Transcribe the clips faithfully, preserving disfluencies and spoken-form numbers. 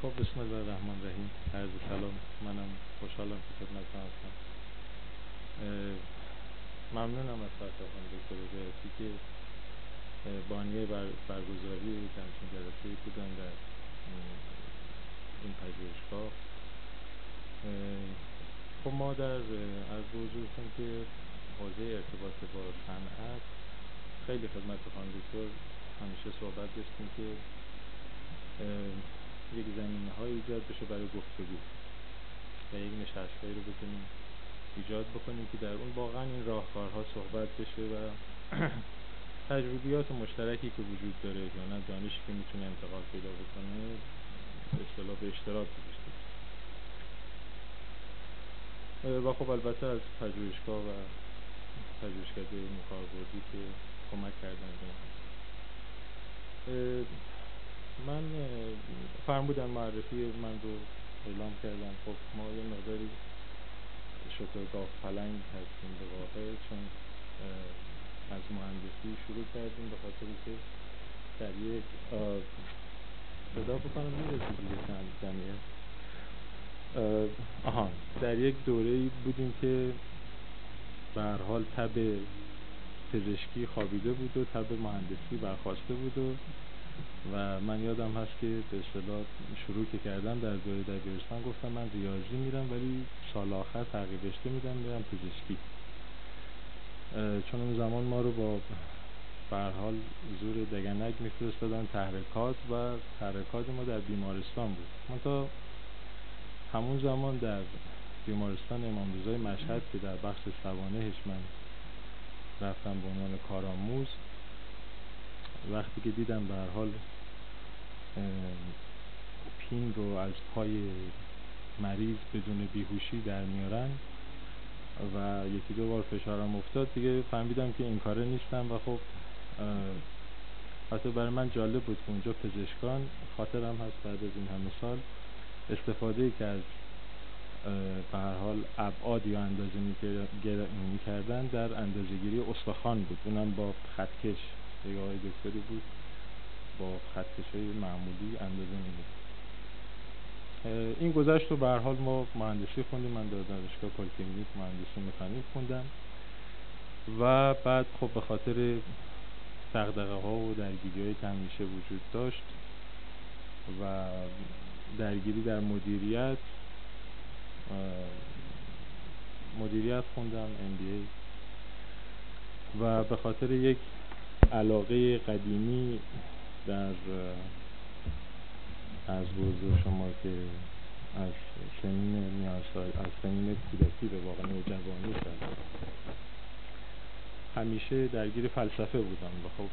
خب بسم الله الرحمن الرحیم. عرض سلام. منم خوشحالم که خدمتتون هستم. ممنونم از سرکار خانم دکتر هدایتی که بانی بر برگزاری یک همچین جلسه‌ای بودن در این پژوهشگاه. خب ما در عرض به حضورتون که حوزه ارتباط با صنعت خیلی خدمت خانم دکتر همیشه صحبت داشتیم که یک زمینه‌های ایجاد بشه برای گفتگو و یک نشست‌هایی رو بتونیم ایجاد بکنیم که در اون واقعا این راهکارها صحبت بشه و تجربیات مشترکی که وجود داره یا نه دانشی که میتونه انتقال پیدا بکنه به اصطلاح به اشتراک گذاشته بشه. و خب البته از پژوهشگاه و پژوهشکده کاربردی که کمک کردن به این قضیه. من فرمودن معرفی من رو اعلام کردن. خب ما یه مقداری شترگاه پلنگ هستیم به واقع، چون از مهندسی شروع کردیم به خاطری که در یک صدا بکنم میرسید دیگه جمعیت آها در یک دوره‌ای بودیم که به هر حال تب پزشکی خوابیده بود و تب مهندسی برخاسته بود و و من یادم هست که به اصطلاح شروع که کردم در دوره دبیرستان گفتم من ریاضی میرم ولی سال آخر تغییر رشته میدم میرم پزشکی، چون اون زمان ما رو با به هر حال زور دگنک میفرستادن تحرکات و تحرکات ما در بیمارستان بود. منتها همون زمان در بیمارستان امام رضای مشهد که در بخش سوانحش من رفتم به عنوان کارآموز، وقتی که دیدم به هر حال پین رو از پای مریض بدون بیهوشی در میارن و یکی دو بار فشارم افتاد، دیگه فهمیدم که این کاره نیستم و خب حتی برای من جالب بود که اونجا پزشکان، خاطرم هست بعد از این همه سال استفاده که از به هر حال ابعاد یا اندازه میکردن در اندازه‌گیری استخوان بود، اونم با خطکش. یک آقای دکتری بود با خطکش‌های معمولی اندازه می‌گرفت. این گذشت و به هر حال ما مهندسی خوندیم. من در دانشگاه پلی‌تکنیک مهندسی مکانیک خوندم و بعد خب به خاطر دغدغه‌ها و درگیری‌هایی که همیشه وجود داشت و درگیری در مدیریت مدیریت خوندم ام بی ای و به خاطر یک علاقه قدیمی در از حضور شما که از سنین میانسال از سنین کودکی به واقع نوجوانی شد همیشه درگیر فلسفه بودم و خب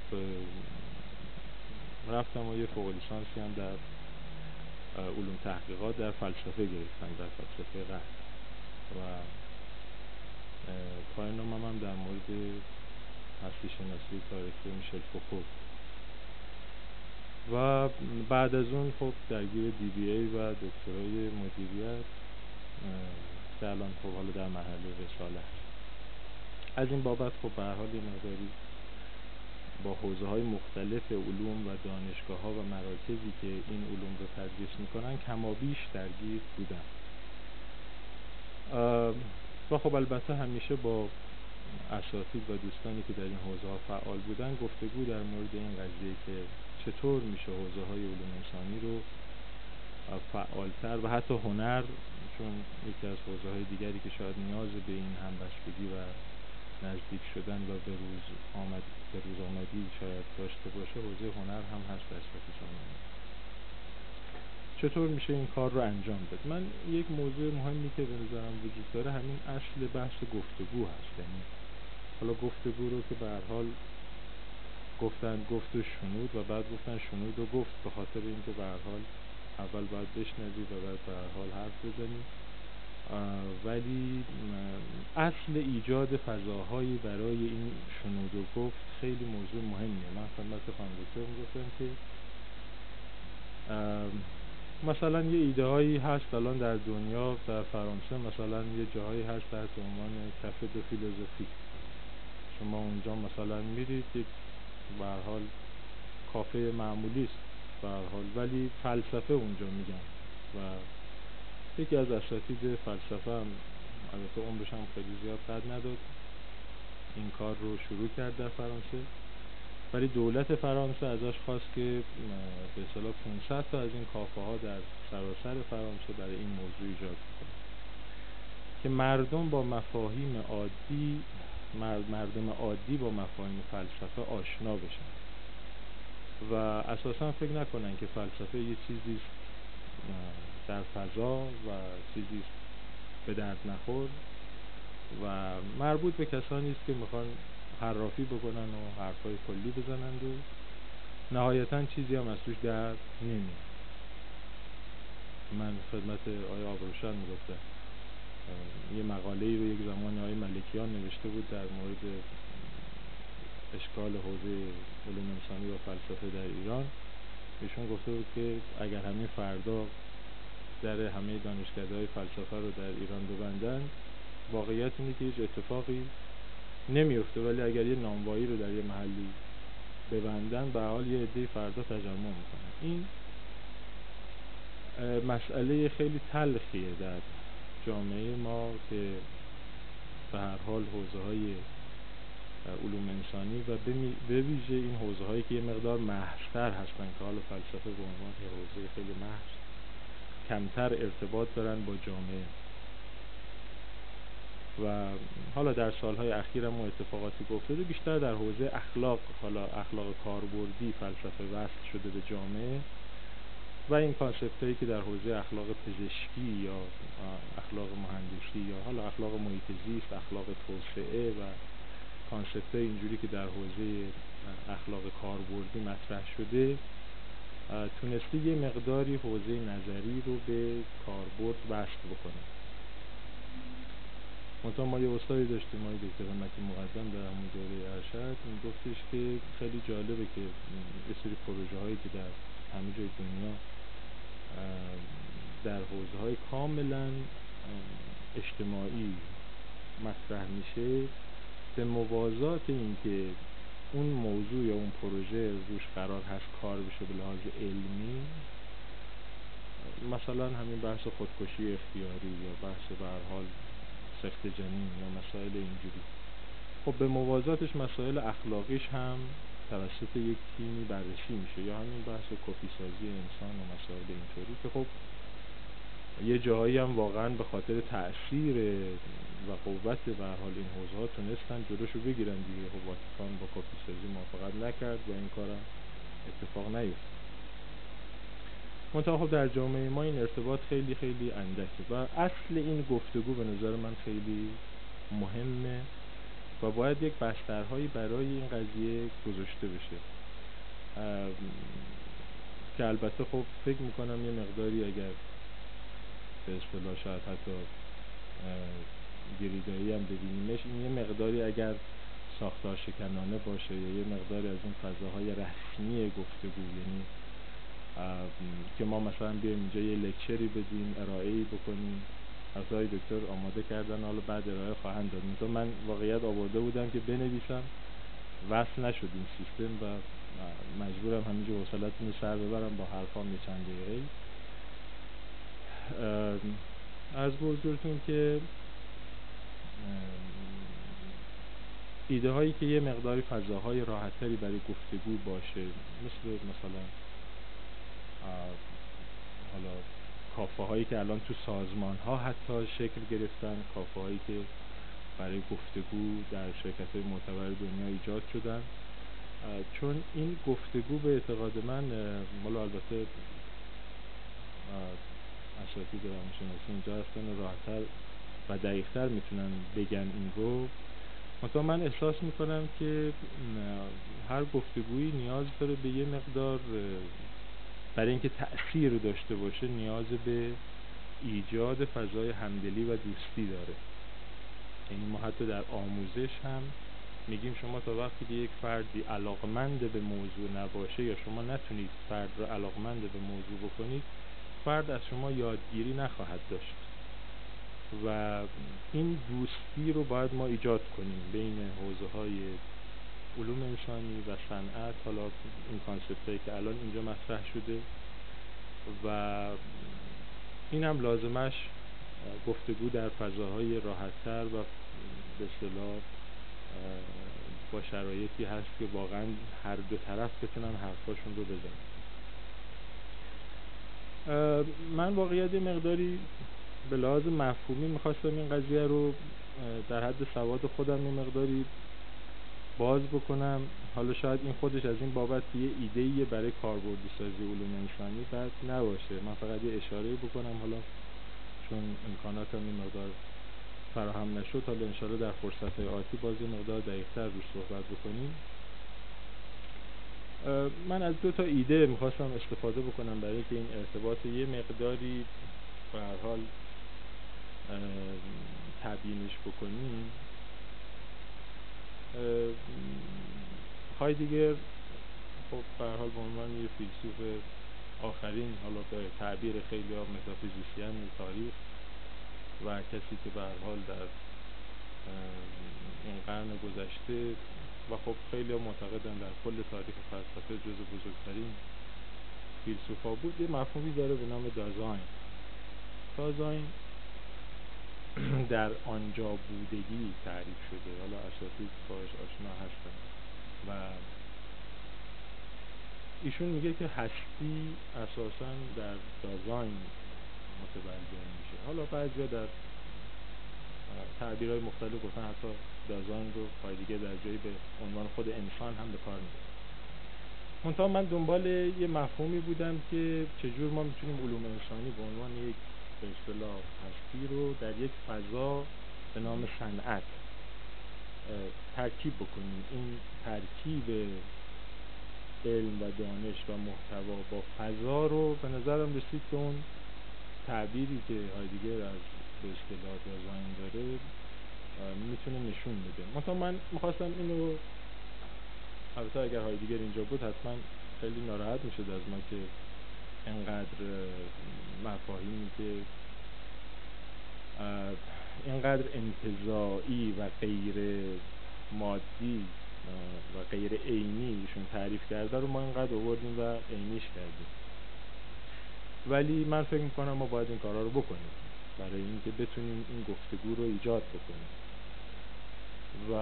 رفتم و یه فوق لیسانسی هم در علوم تحقیقات در فلسفه گرفتم، در فلسفه غرب و پایان‌نامه‌م هم در مورد هستی شناسی تاریخی میشل فوکو و بعد از اون خب درگیر دی بی ای و دکترای مدیریت که الان خب حالا در مرحله رساله هست. از این بابت خب به هر حال مقداری با حوزه‌های مختلف علوم و دانشگاه‌ها و مراکزی که این علوم رو تدریس می‌کنن کمابیش درگیر بودم و خب البته همیشه با اساتید و دوستانی که در این حوزه‌ها فعال بودن گفتگو در مورد این قضیه که چطور میشه حوزه‌های علوم انسانی رو فعالتر و حتی هنر، چون یکی از حوزه‌های دیگری که شاید نیاز به این همبستگی و نزدیک شدن و به روز آمد به روز آمدی شاید داشته باشه، حوزه هنر هم هست در سطح جامعه. چطور میشه این کار رو انجام داد؟ من یک موضوع مهمی که به نظرم وجود داره همین اصل بحث گفتگو هست. یعنی حالا گفتگو رو که به هر حال گفتن گفت و شنود و بعد گفتن شنود و گفت، به خاطر اینکه به هر حال اول باید بشنوی و بعد به هر حال حرف بزنی، ولی اصل ایجاد فضاهایی برای این شنود و گفت خیلی موضوع مهمیه. من خدمت خانم دکتر میگفتم که مثلا یه ایده هایی هست الان در دنیا، در فرانسه مثلا یه جاهایی هست تحت عنوان کافه دو فیلوزوفی. شما اونجا مثلا میرید، یک به هر حال کافه معمولی است به هر حال، ولی فلسفه اونجا میگن و یکی از اساتید فلسفه هم، البته عمرش هم خیلی زیاد قد نداد، این کار رو شروع کرد در فرانسه، ولی دولت فرانسه ازش خواست که به اصطلاح پانصد تا از این کافه ها در سراسر فرانسه برای این موضوع ایجاد بکنه که مردم با مفاهیم عادی مردم عادی با مفاهیم فلسفه آشنا بشن و اساسا فکر نکنن که فلسفه یه چیزی است در فضا و چیزی است به درد نخور و مربوط به کسانی است که میخوان حرافی بکنن و حرفای کلی بزنند و نهایتا چیزی هم از توش در نمیاد. من خدمت آقای آبروشان میگفتم یه مقاله ای رو یک زمانی آقای ملکیان نوشته بود در مورد اشکال حوزه علوم انسانی و فلسفه در ایران. ایشون گفته بود که اگر همین فردا در همه دانشکده‌های فلسفه رو در ایران ببندند، واقعیت اینه که هیچ اتفاقی نمیفته، ولی اگر یه نانوایی رو در یه محلی ببندن، به حال یه عده فردا تجمع میکنن. این مسئله خیلی تلخیه در جامعه ما که به هر حال حوزه های علوم انسانی و به ویژه این حوزه هایی که یه مقدار محض‌تر هستن که حالا فلسفه به عنوان یه حوزه خیلی محض کمتر ارتباط دارن با جامعه و حالا در سالهای اخیر هم اتفاقاتی که افتاده بیشتر در حوزه اخلاق، حالا اخلاق کاربردی فلسفه وصل شده به جامعه و این کانسپت هایی که در حوزه اخلاق پزشکی یا اخلاق مهندسی یا حالا اخلاق محیط زیست، اخلاق توسعه و کانسپت های اینجوری که در حوزه اخلاق کاربردی مطرح شده، تونسته یه مقداری حوزه نظری رو به کاربرد وصل بکنه. منتها ما یه استادی داشتیم، آقای دکتر همتی مقدم، در همون دوره ارشد میگفتش که خیلی جالبه که یه سری پروژه هایی که در همه جای دنیا در حوزه های کاملا اجتماعی مطرح میشه، به موازات این که اون موضوع یا اون پروژه روش قرار هست کار بشه به لحاظ علمی، مثلا همین بحث خودکشی اختیاری یا بحث به هر حال سفت جنین یا مسائل اینجوری، خب به موازاتش مسائل اخلاقیش هم توسط یک تیمی بررسی میشه، یا همین بحث کپی سازی انسان و مسائل اینطوری که خب یه جایی هم واقعا به خاطر تأثیر و قوت به هر حال این حوزه ها تونستن جلوشو بگیرن دیگه. خب واتیکان با کپی سازی موافقت نکرد و این کارم اتفاق نیفتاد. منتها خب در جامعه ما این ارتباط خیلی خیلی اندکه و اصل این گفتگو به نظر من خیلی مهمه و باید یک بسترهایی برای این قضیه گذاشته بشه که البته خب فکر میکنم یه مقداری اگر به اصطلاح شاید حتی گریدایی هم ببینیمش، این یه مقداری اگر ساختار شکنانه باشه یا یه مقداری از این فضاهای رسمی گفتگو، یعنی که ما مثلا بیایم اینجا یه لکچری بدیم، ارائه‌ای بکنیم، البته های دکتر آماده کردن حالا بعد ارائه خواهند داد، مثلا من واقعیت آورده بودم که بنویسم، وصل نشد این سیستم و مجبورم همینجا حوصله‌تون رو سر ببرم با حرفام یه چند دقیقه‌ای. عرض به حضورتون که ایده هایی که یه مقداری فضاهای راحت تری برای گفتگو باشه، مثل مثلا حالا کافه هایی که الان تو سازمان ها حتی شکل گرفتن، کافه هایی که برای گفتگو در شرکت های معتبر دنیا ایجاد شدن، چون این گفتگو به اعتقاد من، حالا البته اساتید روانشناسی اینجا هستن و راحت‌تر و دقیق‌تر میتونن بگن این رو، منتها من احساس میکنم که هر گفتگویی نیاز داره به یه مقدار، برای اینکه تأثیر داشته باشه نیاز به ایجاد فضای همدلی و دوستی داره. یعنی ما حتی در آموزش هم میگیم شما تا وقتی که یک فردی علاقمند به موضوع نباشه یا شما نتونید فرد رو علاقمند به موضوع بکنید، فرد از شما یادگیری نخواهد داشت و این دوستی رو باید ما ایجاد کنیم بین حوزه های علوم انسانی و صنعت، حالا این کانسپت هایی که الان اینجا مطرح شده، و این هم لازمش گفتگو در فضاهای راحت‌تر و به اصطلاح با شرایطی هست که واقعا هر دو طرف بتونن حرفاشون رو بزنن. من واقعیت مقداری به لحاظ مفهومی میخواستم این قضیه رو در حد سواد خودم یه مقداری باز بکنم. حالا شاید این خودش از این بابت یه ایده‌ایه برای کاربردی سازی علوم انسانی بد نباشه. من فقط یه اشاره بکنم، حالا چون امکاناتم این مقدار فراهم نشد، حالا انشاءالله در فرصت‌های آتی باز یه مقدار دقیق‌تر روش صحبت بکنیم. من از دو تا ایده میخواستم استفاده بکنم برای اینکه این ارتباط یه مقداری به هر حال تبیینش بکنیم. هایدگر خب به هر حال به عنوان یه فیلسوف آخرین، حالا به تعبیر خیلی ها متافیزیسین تاریخ و کسی که به هر حال در این قرن گذشته و خب خیلی ها معتقدن در کل تاریخ فلسفه جزو بزرگترین فیلسوفا بود، یه مفهومی داره به نام دازاین. دازاین در آنجا بودگی تعریف شده، حالا اساتید باش آشنا هستن و ایشون میگه که هستی اساساً در دازاین متبلور میشه. حالا بعضیا در تعبیرهای مختلف گفتن حتی دازاین رو هایدگر در جایی به عنوان خود انسان هم به کار میبره. منتها من دنبال یه مفهومی بودم که چجور ما میتونیم علوم انسانی به عنوان یک به اصطلاح هستی رو در یک فضا به نام صنعت ترکیب بکنیم. این ترکیب علم و دانش و محتوا با فضا رو به نظرم رسید که اون تعبیری که هایدگر از به اصطلاح دازاین داره میتونه نشون بده. مثلا من میخواستم اینو، البته اگر هایدگر اینجا بود حتما خیلی ناراحت میشد از ما که اینقدر مفاهیمی که اینقدر انتزاعی و غیر مادی و غیر عینی ایشون تعریف کرده رو ما اینقدر آوردیم و عینیش کردیم. ولی من فکر میکنم ما باید این کارا رو بکنیم برای اینکه بتونیم این گفتگو رو ایجاد بکنیم. و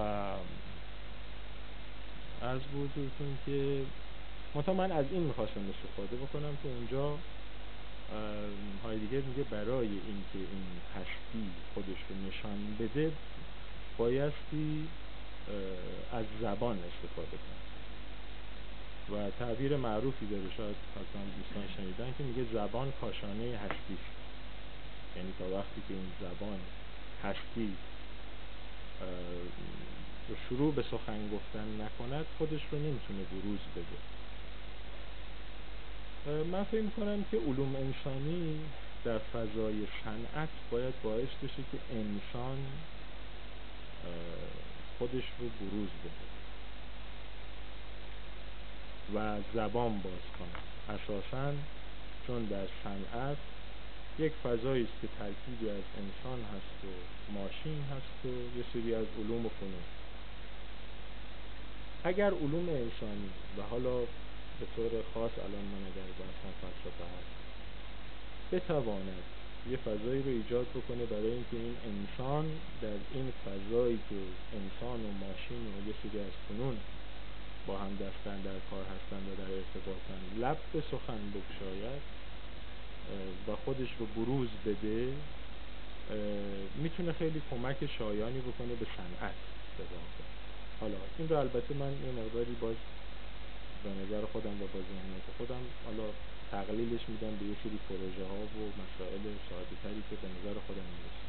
عرض به حضورتون که مثلا من از این میخواستم استفاده بکنم که اونجا هایدگر میگه برای اینکه این هستی خودش رو نشان بده بایستی از زبان استفاده کنه و تعبیر معروفی داره، شاید حتما دوستان شنیدن، که میگه زبان کاشانه هستی است. یعنی تا وقتی که این زبان هستی رو شروع به سخن گفتن نکند خودش رو نمیتونه بروز بده. من فکر میکنم که علوم انسانی در فضای صنعت باید باعث بشه که انسان خودش رو بروز بده و زبان باز کنه. اساساً چون در صنعت یک فضایی است که ترکیبی از انسان هست و ماشین هست و یه سری از علوم و فنون. اگر علوم انسانی و حالا به طور خاص الان من اگر بحثم فلسفه هست بتواند یه فضایی رو ایجاد بکنه برای اینکه این انسان در این فضایی که انسان و ماشین و یه سری از فنون با هم دستن در کار هستن و در ارتباطن لب به سخن بگشاید و خودش رو بروز بده، میتونه خیلی کمک شایانی بکنه به صنعت در واقع. حالا این رو البته من یه مقداری باز به نظر خودم و با ذهنیت خودم حالا تقلیلش میدم به یه سری پروژه ها و مسائل ساده تری که به نظر خودم میرسه.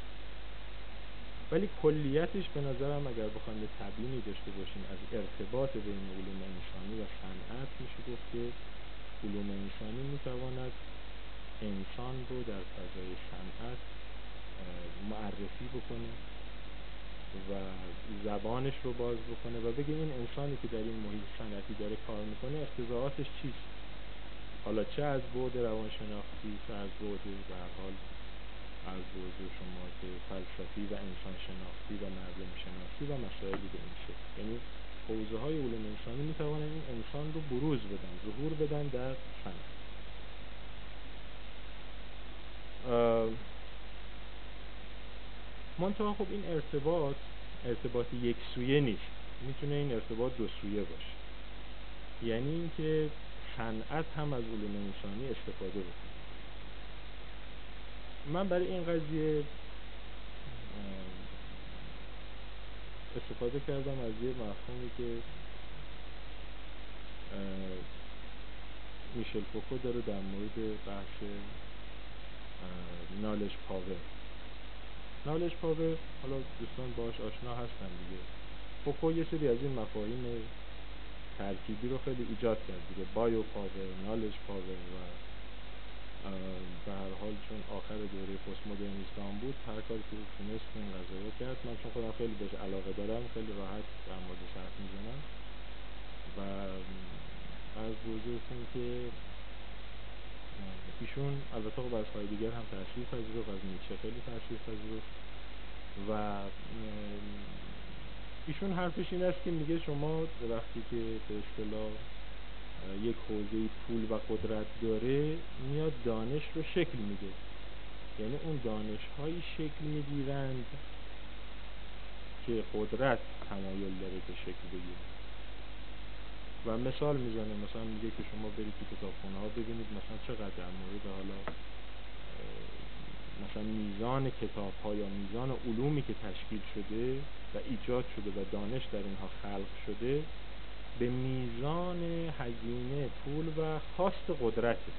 ولی کلیتش به نظرم اگر بخوایم یه تبیینی داشته باشیم از ارتباط بین علوم انسانی و صنعت، میشه گفت که علوم انسانی میتواند انسان رو در فضای صنعت معرفی بکنه و زبانش رو باز بکنه و بگه این انسانی که در این محیط صنعتی داره کار میکنه اقتضاعاتش چیست. حالا چه از بعد روانشناختی، چه از بعد به هر حال عرض به حضور شما که فلسفی و انسان شناختی و مردم شناسی و مسائلی به این شکل. یعنی حوزه های علوم انسانی میتوانن این انسان رو بروز بدن، ظهور بدن در صنعت. منتها خب این ارتباط ارتباط یک سویه نیست، میتونه این ارتباط دو سویه باشه. یعنی اینکه صنعت هم از علوم انسانی استفاده بکنه. من برای این قضیه استفاده کردم از یه مفهومی که میشل فوکو داره در مورد بحث نالج پاور. نالج پاور، حالا دوستان باش آشنا هستن دیگه. فوکو یه سری از این مفاهیم ترکیبی رو خیلی ایجاد کرد دیگه، بایو پاور، نالج پاور، و به هر حال چون آخر دوره پست مدرنیسم بود هر کاری که تونست تو این قضايا کرد. من چون خودم خیلی بهش علاقه دارم خیلی راحت در موردش حرف میزنم و عرض به حضورتون که ایشون البته خب از هایدگر هم تأثیر پذیرفت، از نیچه خیلی تأثیر پذیرفت و ایشون حرفش این است که میگه شما وقتی که به اصطلاح یک حوزه پول و قدرت داره میاد دانش رو شکل میده، یعنی اون دانش هایی شکل میگیرند که قدرت تمایل داره که شکل بگیره. و مثال میزنه، مثلا میگه که شما برید تو کتابخونه ها ببینید مثلا چقدر در مورد حالا مثلا میزان کتاب ها یا میزان علومی که تشکیل شده و ایجاد شده و دانش در اینها خلق شده به میزان هزینه پول و خواست قدرته.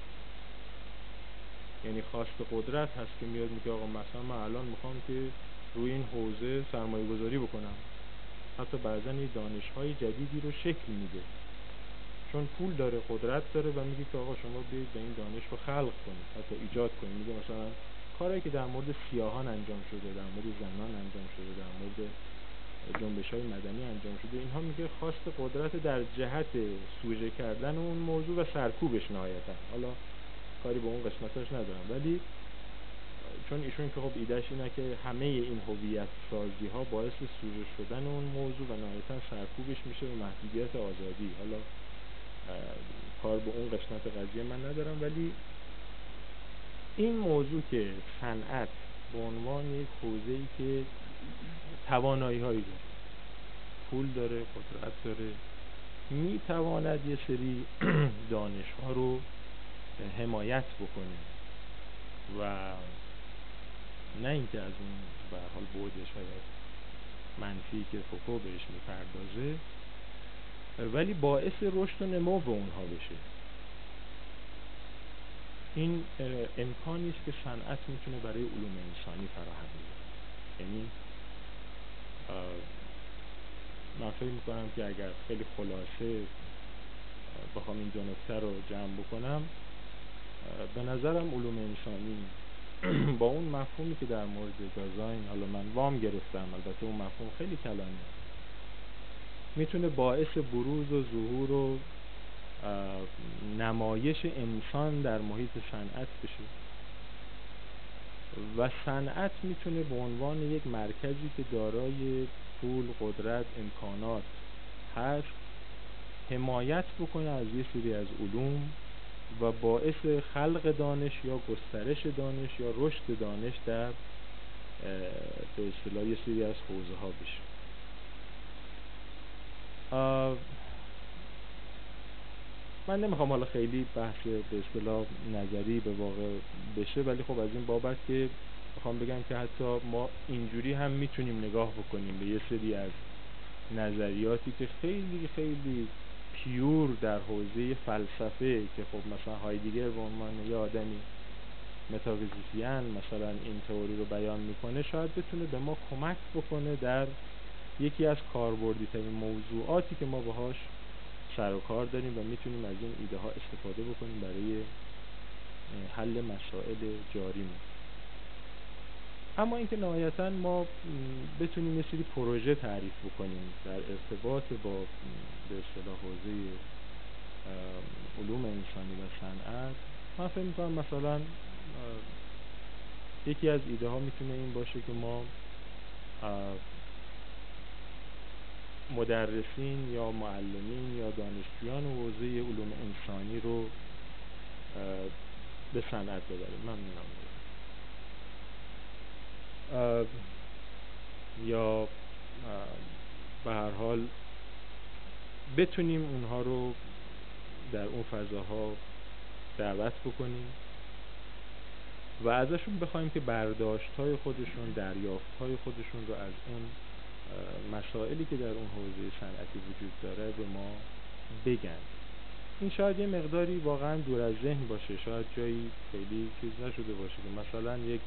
یعنی خواست قدرت هست که میاد میگه آقا مثلا من الان میخوام که روی این حوزه سرمایه گذاری بکنم، حتی بعضا یه دانش های جدیدی رو شکل میده چون پول داره، قدرت داره و میگه که آقا شما بیاید و این دانش رو خلق کنید، حتی ایجاد کنید. میگه مثلا کاری که در مورد سیاهان انجام شده، در مورد زنان انجام شده، در مورد جنبش‌های مدنی انجام شده، اینها میگه خواست قدرت در جهت سوژه کردن اون موضوع و سرکوبش نهایتا. حالا کاری به اون قسمتاش ندارم، ولی چون ایشون که خب ایدهش اینه که همه این هویت سازی ها باعث سوژه شدن اون موضوع و نهایتا سرکوبش میشه و محدودیت آزادی. حالا کار به اون قسمت قضیه من ندارم، ولی این موضوع که صنعت به عنوان یک حوزه‌ای که توانایی هایی داره، پول داره، قدرت داره، میتواند یه سری دانش ها رو حمایت بکنه و نه اینکه از اون به هر حال بعد شاید منفی که فوکو بهش میپردازه، ولی باعث رشد و نمو اونها بشه. این امکانی است که صنعت میتونه برای علوم انسانی فراهم بذاره. یعنی من فکر میکنم که اگر خیلی خلاصه بخوام این دو نکته رو جمع بکنم، به نظرم علوم انسانی با اون مفهومی که در مورد دازاین حالا من وام گرفتم، البته اون مفهوم خیلی کلانه، میتونه باعث بروز و ظهور و نمایش انسان در محیط صنعت بشه و صنعت میتونه به عنوان یک مرکزی که دارای پول، قدرت، امکانات هست حمایت بکنه از یه سری از علوم و باعث خلق دانش یا گسترش دانش یا رشد دانش در به اصطلاح یه سری از حوزه ها بشه. من نمیخوام حالا خیلی بحث به اصطلاح نظری به واقع بشه، ولی خب از این بابت که میخوام بگم که حتی ما اینجوری هم میتونیم نگاه بکنیم به یه سری از نظریاتی که خیلی خیلی پیور در حوزه فلسفه، که خب مثلا هایدگر به عنوان یه آدمی متافیزیسین مثلا این تئوری رو بیان میکنه، شاید بتونه به ما کمک بکنه در یکی از کاربردی ترین موضوعاتی که ما باهاش سر و کار داریم و میتونیم از این ایده ها استفاده بکنیم برای حل مسائل جاریمون. اما اینکه نهایتا ما بتونیم یه سری پروژه تعریف بکنیم در ارتباط با به اصطلاح حوزه علوم انسانی و صنعت، من فکر میکنم مثلا یکی از ایده ها میتونه این باشه که ما مدرسین یا معلمین یا دانشجویان حوزه علوم انسانی رو به صنعت ببریم. ممنونم. یا به هر حال بتونیم اونها رو در اون فضاها دعوت بکنیم و ازشون بخوایم که برداشت‌های خودشون، دریافت‌های خودشون رو از اون مسائلی که در اون حوزه صنعتی وجود داره به ما بگن. این شاید یه مقداری واقعا دور از ذهن باشه، شاید جایی خیلی چیز نشده باشه که مثلا یک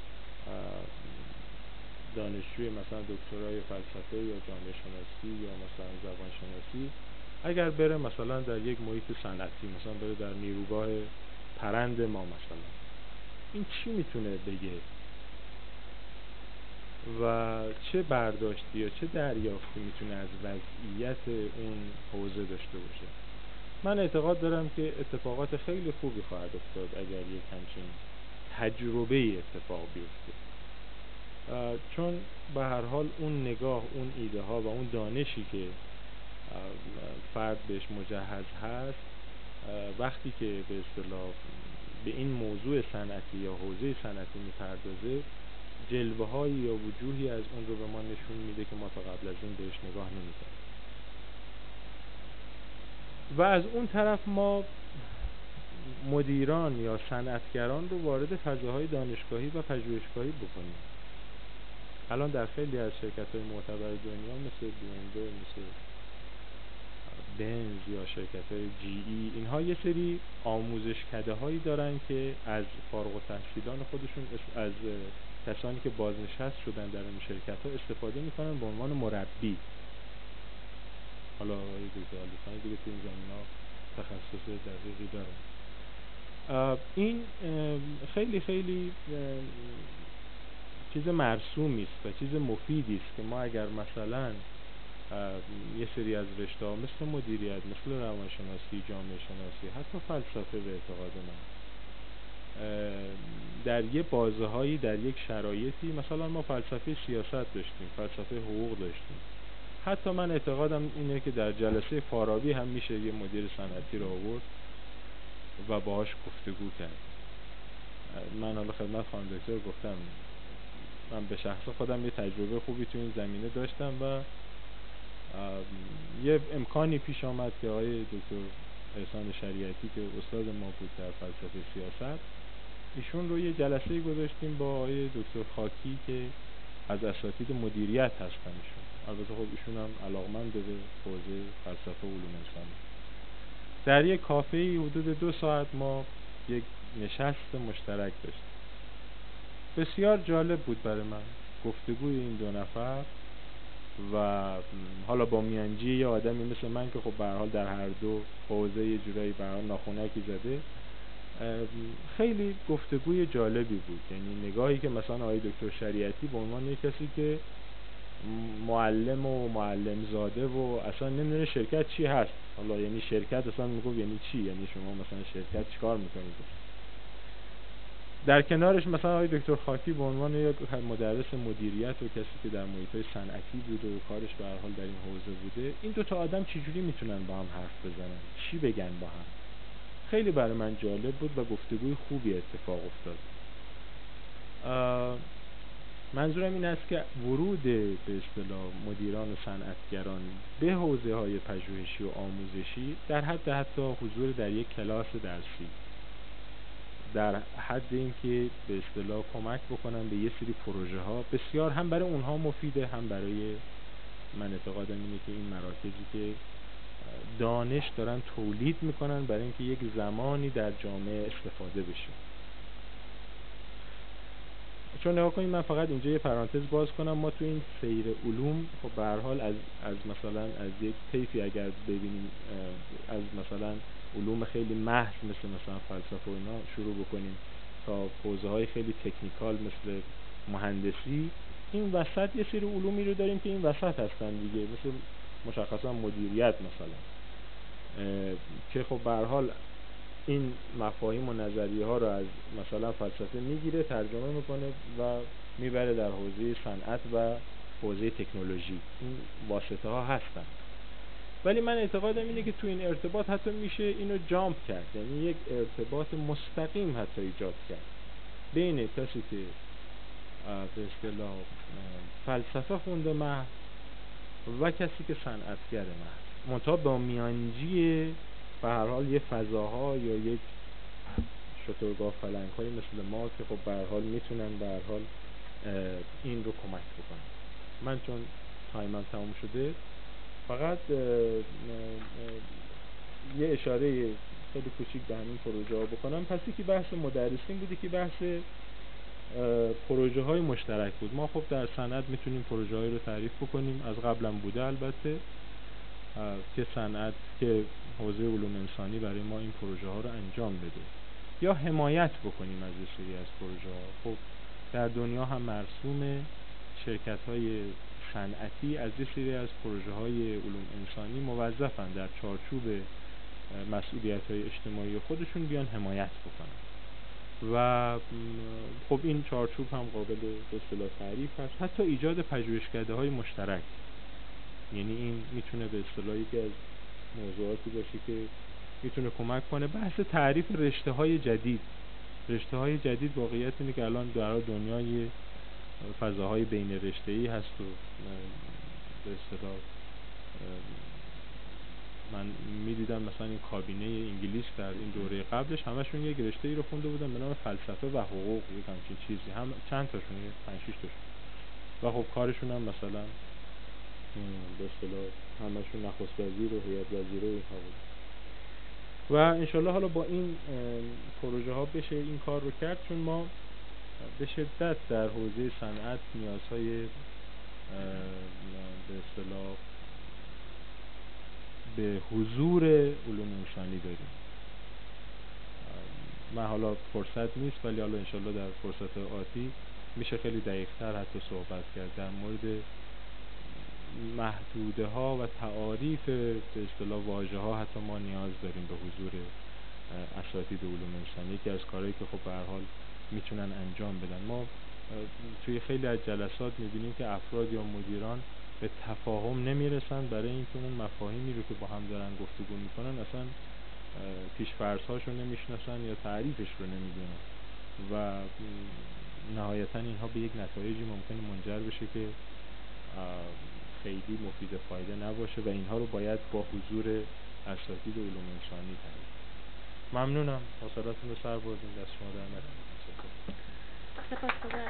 دانشجوی مثلا دکترای فلسفه یا جامعه شناسی یا مثلا زبان شناسی اگر بره مثلا در یک محیط صنعتی، مثلا بره در نیروگاه پرند ما مثلا، این چی میتونه بگه و چه برداشتی یا چه دریافتی میتونه از وضعیت اون حوزه داشته باشه؟ من اعتقاد دارم که اتفاقات خیلی خوبی خواهد افتاد اگر یک همچین تجربه اتفاق بیفته، چون به هر حال اون نگاه، اون ایده ها و اون دانشی که فرد بهش مجهز هست، وقتی که به اصطلاح به این موضوع صنعتی یا حوزه صنعتی میپردازه، جلوه هایی یا وجوهی از اون رو به ما نشون میده که ما تا قبل از این بهش نگاه نمیکردیم. و از اون طرف ما مدیران یا صنعتگران رو وارد فضاهای دانشگاهی و پژوهشگاهی بکنیم. الان در خیلی از شرکت‌های معتبر دنیا مثل بی ام دبلیو، مثل بنز یا شرکت‌های جی ای، اینها یه سری آموزشکده هایی دارن که از فارغ التحصیلان خودشون، از کسانی که بازنشست شدن در اون شرکت‌ها استفاده میکنن به عنوان مربی. حالا آقای دکتر علیخانی دیگه تو این زمینه‌ها تخصص دقیقی دارن. این خیلی خیلی چیز مرسومی است و چیز مفیدی است که ما اگر مثلا یه سری از رشته‌ها مثل مدیریت، مثل روانشناسی، جامعه شناسی، حتی فلسفه به اعتقاد من در یه بازه‌هایی، در یک شرایطی، مثلا ما فلسفه سیاست داشتیم، فلسفه حقوق داشتیم، حتی من اعتقادم اینه که در جلسه فارابی هم میشه یه مدیر صنعتی رو آورد و باهاش گفتگو کرد. من حالا خدمت خانم دکتر گفتم من به شخص خودم یه تجربه خوبی تو این زمینه داشتم و یه امکانی پیش آمد که آقای دکتر احسان شریعتی که استاد ما بود در فلسفه سیاست، ایشون رو یه جلسه گذاشتیم با آقای دکتر خاکی که از اساتید مدیریت هستن. ایشون البته خب ایشون هم علاقمند به حوزه فلسفه و علوم انسانی. در یک کافه حدود دو ساعت ما یک نشست مشترک داشتیم. بسیار جالب بود برای من گفتگوی این دو نفر و حالا با میانجی یه آدمی مثل من که خب به هر حال در هر دو حوزه یه جورایی به هر حال ناخونکی زده، خیلی گفتگوی جالبی بود. یعنی نگاهی که مثلا آقای دکتر شریعتی به عنوان یک کسی که معلم و معلم زاده و اصلا نمیدونه شرکت چی هست، حالا یعنی شرکت اصلا میگفت یعنی چی، یعنی شما مثلا شرکت چیکار میکنید، در کنارش مثلا آقای دکتر خاکی به عنوان یک مدرس مدیریت و کسی که در محیط‌های صنعتی بوده و کارش به هر حال در این حوزه بوده، این دو تا آدم چجوری میتونن با هم حرف بزنن، چی بگن با هم؟ خیلی برای من جالب بود و گفتگوی خوبی اتفاق افتاد. منظورم این است که ورود به اصطلاح مدیران و صنعتگران به حوزه‌های پژوهشی و آموزشی در حد حتی حضور در یک کلاس درسی، در حد اینکه به اصطلاح کمک بکنن به یه سری پروژه ها، بسیار هم برای اونها مفیده، هم برای من اعتقادم اینه که این مراکزی که دانش دارن تولید میکنن برای اینکه یک زمانی در جامعه استفاده بشه. چون نگاه کنید، من فقط اینجا یه پرانتز باز کنم، ما تو این سیر علوم خب به هر حال از از مثلا از یک طیفی اگر ببینیم، از مثلا علوم خیلی محض مثل مثلا فلسفه و اینا شروع بکنیم تا حوزه های خیلی تکنیکال مثل مهندسی، این وسط یه سری علومی رو داریم که این وسط هستن دیگه، مثل مشخصا مدیریت مثلا، که خب به هر حال این مفاهیم و نظریه ها رو از مثلا فلسفه میگیره، ترجمه میکنه و میبره در حوزه صنعت و حوزه تکنولوژی. این واسطه ها هستن، ولی من اعتقادم اینه که تو این ارتباط حتی میشه اینو جامپ کرد، یعنی یک ارتباط مستقیم حتی ایجاد کرد بین کسی که به اصطلاح فلسفه خونده محض و کسی که صنعتگر محض، منتها با میانجی به هر حال یه فضاها یا یک شترگاه پلنگ‌های مثل ما که خب به هر حال میتونن به هر حال این رو کمک بکنن. من چون تایمم تموم شده فقط یه اشاره خیلی کوچیک به همین پروژه ها بکنم. پس یکی بحث مدرسین بودی که بحث پروژه های مشترک بود. ما خب در صنعت میتونیم پروژه های رو تعریف بکنیم، از قبلم بوده البته که صنعت که حوزه علوم انسانی برای ما این پروژه ها رو انجام بده یا حمایت بکنیم از یه سری از پروژه ها. خب در دنیا هم مرسومه شرکت های صنعتی از یه سری از پروژه های علوم انسانی موظفن در چارچوب مسئولیت های اجتماعی خودشون بیان حمایت بکنن و خب این چارچوب هم قابل به اصطلاح تعریف هست، حتی ایجاد پژوهشکده های مشترک. یعنی این میتونه به اصطلاح یکی از موضوعاتی باشه که میتونه کمک کنه. بحث تعریف رشته های جدید رشته های جدید واقعیت اینه که الان در دنیای فضاهای بین رشته‌ای هست و به اصطلاح من میدیدم مثلا این کابینه انگلیس در این دوره قبلش همشون یک رشته‌ای رو خونده بودن به نام فلسفه و حقوق، یک همچین چیزی، هم چند تاشون، یک پنج شش تاشون، و خب کارشون هم مثلا به اصطلاح همشون نخست وزیر و هیئت وزیره و اینها بود. و انشالله حالا با این پروژه ها بشه این کار رو کرد، چون ما به شدت در حوزه صنعت نیازهای به اصطلاح به حضور علوم انسانی داریم. من حالا فرصت نیست ولی حالا انشالله در فرصت آتی میشه خیلی دقیق‌تر حتی صحبت کرد در مورد محدوده ها و تعاریف به اصطلاح واژه ها. حتی ما نیاز داریم به حضور اساتید علوم انسانی، یکی از کارهایی که خب به هر حال میتونن انجام بدن. ما توی خیلی از جلسات میبینیم که افراد یا مدیران به تفاهم نمیرسن برای اینکه اون مفاهیمی رو که با هم دارن گفتگو میکنن اصلا پیش‌فرض‌هاشو نمیشناسن یا تعریفش رو نمیدونن و نهایتا اینها به یک نتایجی ممکنه منجر بشه که خیلی مفید فایده نباشه و اینها رو باید با حضور اساتید علوم انسانی تعریف. ممنونم، حوصله‌تون رو سر بردین، دست شما در نکنه. سپاسگزارم.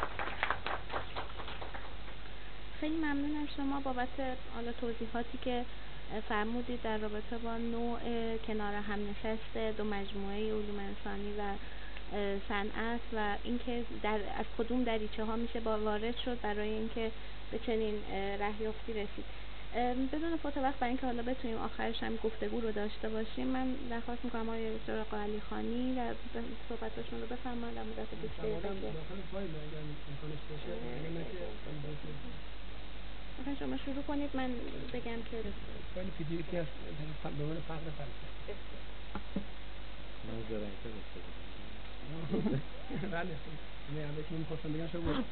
خیلی ممنون از شما بابت حالا توضیحاتی که فرمودید در رابطه با نوع کنار هم نشست دو مجموعه علوم انسانی و صنعت و اینکه در از کدوم دریچه ها میشه با وارد شد برای اینکه به چنین رهیافتی رسید. بدون فوت وقت برای اینکه حالا بتونیم آخرش هم گفتگو رو داشته باشیم، من درخواست میکنم آقای دکتر آقا علیخانی در صحبتاشون رو بفرمایید در مدت بیست دقیقه که داخل فایل اگر امکانش باشه، اگر نه که میخواین شما شروع کنید من بگم که فایل پی دی افی هست به عنوان فقر فلسفی. من زرنگ‌تر استفاده می‌کنم. بله خیلی همه اولی که می‌خواستم بگم شو بود.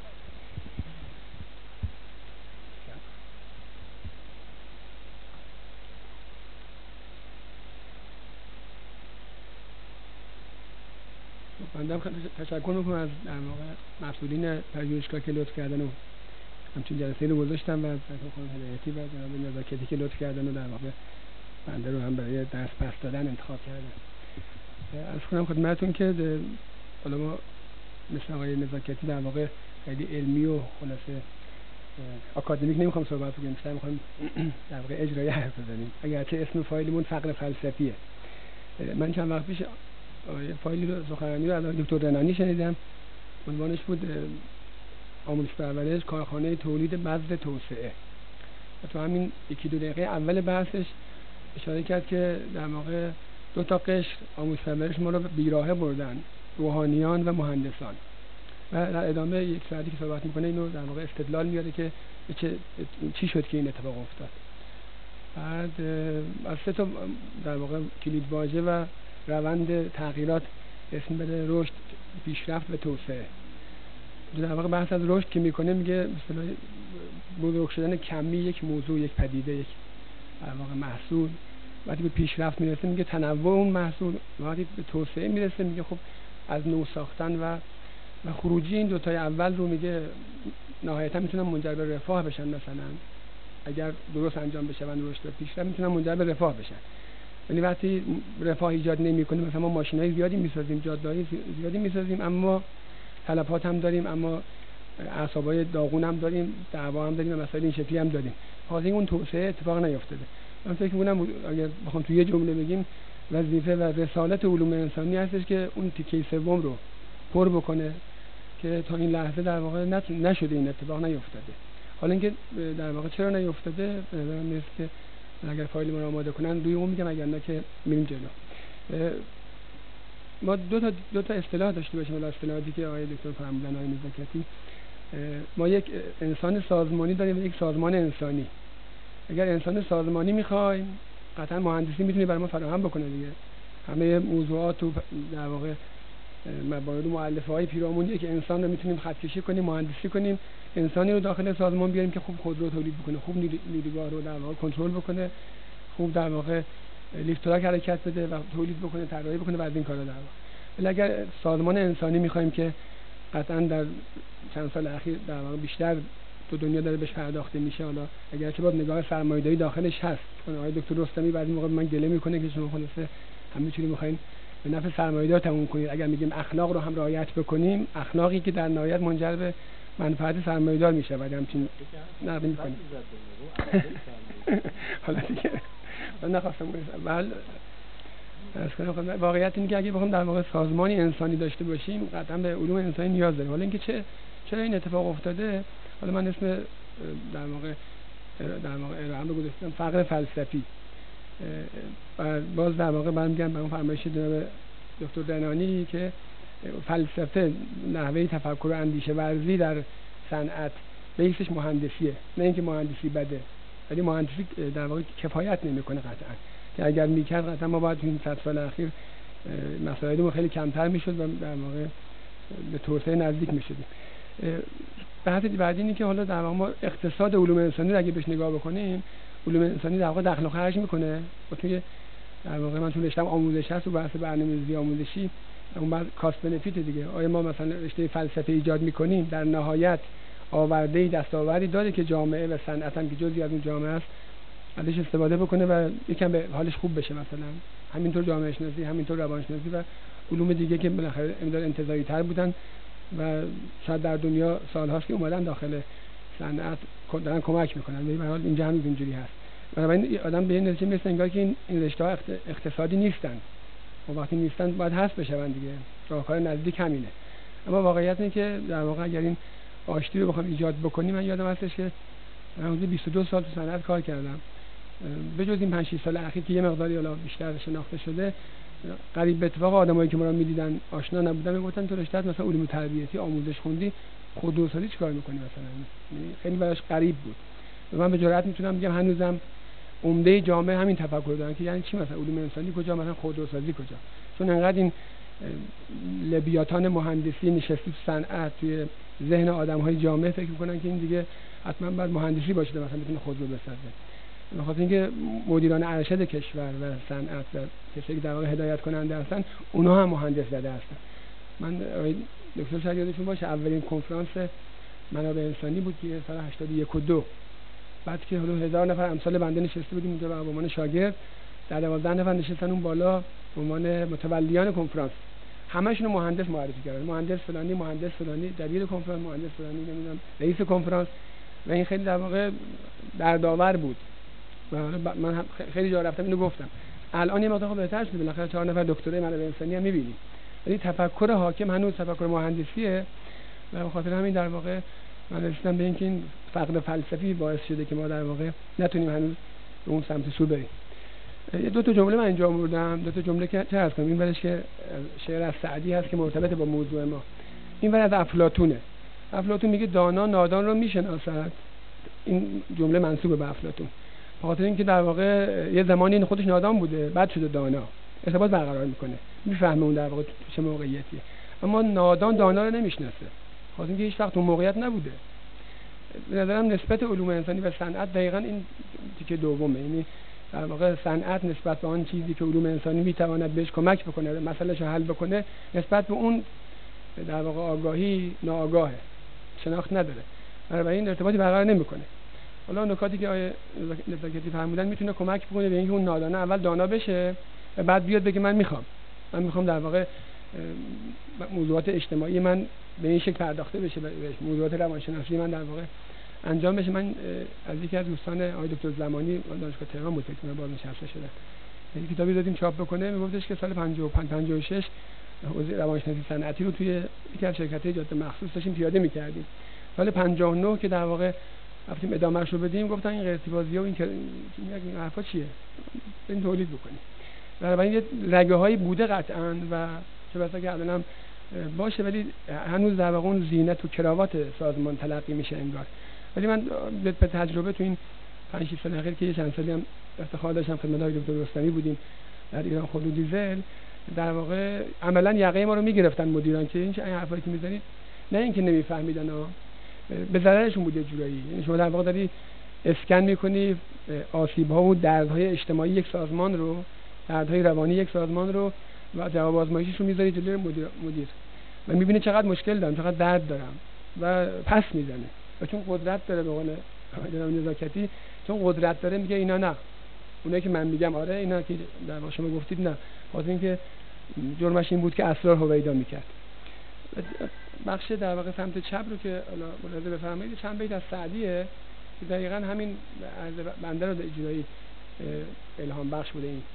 بنده خیلی تشکر میکنم از در واقع مسئولین پژوهشگاه که لطف کردن و همچین جلسه رو گذاشتن و از خانم هدایتی و جناب نزاکتی که لطف کردن و در واقع بنده رو هم برای درس پس دادن انتخاب کردن. عرض کنم خدمتتون که حالا ما مثل آقای نزاکتی در واقع خیلی علمی و خلاصه آکادمیک نمیخوام صحبت بکنیم، بیشتر میخوام در واقع اجرایی حرف بزنیم، اگرچه اسم فایلمون فقر فلسفیه. من چند وقت پیش فایلی رو سخنرانی رو از دکتر رنانی شنیدم، عنوانش بود آموزش پرورش کارخانه تولید بذر توسعه. و تو همین یکی دو دقیقه اول بحثش اشاره کرد که در واقع دو تا قشر آموزش پرورش ما رو بیراهه بردن، روحانیان و مهندسان. و در ادامه یک ساعتی که صحبت میکنه اینو در واقع استدلال میاره که چه چی شد که این اتفاق افتاد. بعد از سه تا در واقع کلید واژه و روند تغییرات اسم بده: رشد، پیشرفت و توسعه. در واقع بحث از رشد که میکنه میگه مثلا بزرگ شدن کمی یک موضوع، یک پدیده، یک در واقع محصول. وقتی به پیشرفت میرسه میگه تنوع اون محصول. وقتی به توسعه میرسه میگه خب از نو ساختن و و خروجی این دوتای اول رو میگه نهایتا میتونن منجر به رفاه بشن. مثلا اگر درست انجام بشه و رشد و پیشرفت میتونن منجر به رفاه بشن. یعنی وقتی رفاه ایجاد نمی‌کنه، مثلا ما ماشینای زیادی میسازیم، جاده‌های زیادی میسازیم، اما تلفات هم داریم، اما اعصابای داغون هم داریم، دعوا هم داریم و مسائل این شکلی هم داریم. خاطر این توسعه اتفاق نیفتاده. من فکر می‌کنم اگر بخوام توی یه جمله بگیم، وظیفه و رسالت علوم انسانی هستش که اون تیکه سوم رو پر بکنه که تا این لحظه در واقع نشده، این اتفاق نیفتاده. حالا اینکه در واقع چرا نیفتاده، به نظرم میاد که اگر فایل ما رو آماده کنن روی اون میگم، اگر نه که میریم جلو. ما دو تا دو تا اصطلاح داشته باشیم، ولی اصطلاحاتی که آقای دکتر فرمودن، آقای نزاکتی، ما یک انسان سازمانی داریم و یک سازمان انسانی. اگر انسان سازمانی میخوایم، قطعا مهندسی میتونه برای ما فراهم بکنه دیگه. همه موضوعات و در واقع مبانی مؤلفه‌های پیرامون یک انسان رو میتونیم خط کشی کنیم، مهندسی کنیم، انسانی رو داخل سازمان بیاریم که خوب خودرو تولید بکنه، خوب نیروگاه رو در واقع کنترل بکنه، خوب در واقع لیفت تراک حرکت بده و تولید بکنه، طراحی بکنه و از این کارا در واقع. ولی اگر سازمان انسانی می‌خوایم که قطعاً در چند سال اخیر در واقع بیشتر تو دنیا داره بهش پرداخته میشه، حالا اگر چه با نگاه سرمایه‌داری داخلش هست، چون آقای دکتر رستمی بعضی موقع من گله میکنه که شما خلاصه همینجوری می‌خواید به نفع سرمایه‌دار تموم کنید. اگر میگیم اخلاق رو هم رعایت بکنیم، اخلاقی که در نهایت منجر به منفعت سرمایه‌دار میشه، بعد همچین نقد می‌کنیم. حالا دیگه من نخواستم اول از کنم. واقعیت اینه که اگه بخوام در واقع سازمانی انسانی داشته باشیم، قطعا به علوم انسانی نیاز داریم. حالا اینکه چه چرا این اتفاق افتاده، حالا من اسم در واقع در واقع ارائه رو گذاشتم فقر فلسفی. و باز در واقع برمیگردم به اون فرمایش جناب دکتر دنانی که فلسفه نحوه تفکر و اندیشه ورزی در صنعت بیسش مهندسیه، نه اینکه مهندسی بده، ولی مهندسی در واقع کفایت نمیکنه قطعا، که اگر میکرد قطعا ما باید این صد سال اخیر مسائلمون خیلی کمتر میشد و در واقع به توسعه نزدیک میشدیم. بحث بعدی اینه که حالا در واقع ما اقتصاد علوم انسانی رو اگه بهش نگاه بکنیم، علوم انسانی در واقع دخل و خرج میکنه. و توی در واقع من تو رشته‌ام آموزش هست و بحث برنامه‌ریزی آموزشی، اون بعد کاست بنفیت دیگه. آیا ما مثلا رشته فلسفه ایجاد میکنیم، در نهایت آورده‌ای دستاوردی داره که جامعه و صنعت هم که جزئی از اون جامعه است ازش استفاده بکنه و یکم به حالش خوب بشه. مثلا همینطور جامعه شناسی، همینطور روان شناسی و علوم دیگه که بالاخره امداد انتزاعی تر بودن و شاید در دنیا سال‌هاست که اومدن داخل صنعت دارن کمک میکنن، ولی به هر حال اینجا هم اینجوری هست. بنابراین آدم به این نتیجه میرسه انگار که این این رشته‌ها اقتصادی نیستن و وقتی نیستن باید حذف بشن دیگه. راهکار نزدیک همینه. اما واقعیت اینه که در واقع اگر این آشتی رو بخوام ایجاد بکنیم، من یادم هستش که من حدود بیست و دو سال تو صنعت کار کردم. به جز این پنج شش سال اخیر که یه مقداری حالا بیشتر شناخته شده، قریب به اتفاق آدمایی که ما رو می‌دیدن آشنا نبودن میگفتن تو رشته مثلا علوم تربیتی آموزش خوندی، خودروسازی چیکار می‌کنی مثلا؟ خیلی براش غریب بود. و من به جرئت میتونم بگم هنوزم عمده جامعه همین تفکر دارن که یعنی چی مثلا علوم انسانی کجا، مثلا خودروسازی کجا؟ چون انقدر این لبیاتان مهندسی نشسته تو صنعت توی ذهن آدم‌های جامعه فکر می‌کنن که این دیگه حتما باید مهندسی باشه مثلا بتونه خودرو بسازه. بخاطر اینکه مدیران ارشد کشور و صنعت و کسایی که در واقع هدایت کننده هستن، اونها هم مهندس زده هستن. من دکتر شاید یادشون باشه اولین کنفرانس منابع انسانی بود که سال هشتاد و یک و دو، بعد که حدود هزار نفر امثال بنده نشسته بودیم اونجا به عنوان شاگرد، در دوازده نفر نشستن اون بالا به عنوان متولیان کنفرانس، همه‌شون مهندس معرفی کردن، مهندس فلانی، مهندس فلانی، دبیر کنفرانس، مهندس فلانی، نمیدونم رئیس کنفرانس. و این خیلی در واقع دردآور بود. و من خیلی جا رفتم اینو گفتم. الان یه مقدار بهتر شده، بالاخره چهار نفر دکترای منابع انسانی هم می‌بینیم. ولی تفکر حاکم هنوز تفکر مهندسیه و به خاطر همین در واقع من رسیدم به اینکه این فقر فلسفی باعث شده که ما در واقع نتونیم هنوز به اون سمت سو بریم. یه دو تا جمله من اینجا آوردم، دو تا جمله که چه عرض کنم. این ورش که شعر از سعدی هست که مرتبط با موضوع ما. این ور از افلاطونه. افلاطون میگه دانا نادان رو میشناسد. این جمله منسوب به افلاطون. به خاطر اینکه در واقع یه زمانی این خودش نادان بوده، بعد شده دانا. ارتباط برقرار میکنه. میفهمه اون در واقع چه موقعیتیه. اما نادان دانا رو نمیشناسه. خاطر اینکه هیچ وقت اون موقعیت نبوده. به نظرم نسبت علوم انسانی و صنعت دقیقاً این تیکه دومه. یعنی در واقع صنعت نسبت به آن چیزی که علوم انسانی میتواند بهش کمک بکنه، مسئله‌شو حل بکنه، نسبت به اون در واقع آگاهی ناآگاهه، شناخت نداره، بنابراین این ارتباطی برقرار نمیکنه. حالا نکاتی که آیه نزاکتی فرمودن میتونه کمک بکنه به اینکه اون نادانه اول دانا بشه و بعد بیاد بگه من میخوام من میخوام در واقع موضوعات اجتماعی من به این شکل پرداخته بشه، موضوعات روانشناسی من در واقع انجام بشه. من از یکی از دوستان آقای دکتر زمانی دانشگاه تهران بود فکر کنم باز نشسته شده، یه کتابی دادیم چاپ بکنه، میگفتش که سال پنجاه و پنج پنجاه و شش حوزه روانشناسی صنعتی رو توی یکی از شرکت‌های جاده مخصوص داشتیم پیاده می‌کردیم. سال پنجاه و نه که در واقع رفتیم ادامه‌اش رو بدیم، گفتن این قرتی‌بازی‌ها و این این حرفا چیه؟ این تولید بکنیم. بنابراین یه رگه‌هایی بوده قطعاً و چه بسا که الانم باشه، ولی هنوز در واقع اون زینت و کراوات سازمان تلقی میشه انگار. ولی من به تجربه تو این پنج شش سال اخیر که یه چند سالی هم افتخار داشتم خدمت آقای دکتر رستمی بودیم در ایران خودرو دیزل، در واقع عملاً یقه ما رو میگرفتن مدیران که این چه حرفایی که میزنید، نه اینکه نمیفهمیدن ها، به ضررشون بود یه جورایی. یعنی شما در واقع داری اسکن میکنی آسیب‌ها و دردهای اجتماعی یک سازمان رو، دردهای روانی یک سازمان رو و جواب آزمایشیش رو میذاری جلوی مدیر مدیر و میبینی چقدر مشکل دارم، چقدر درد دارم و پس میزنه. و چون قدرت داره به قول جناب نزاکتی، چون قدرت داره میگه اینا نه، اونایی که من میگم آره، اینا که در واقع شما گفتید نه، واسه اینکه جرمش این بود که اسرار هویدا میکرد. بخش در واقع سمت چپ رو که حالا ملاحظه بفرمایید چند بیت از سعدیه که دقیقاً همین بنده رو اجرایی الهام بخش بوده. این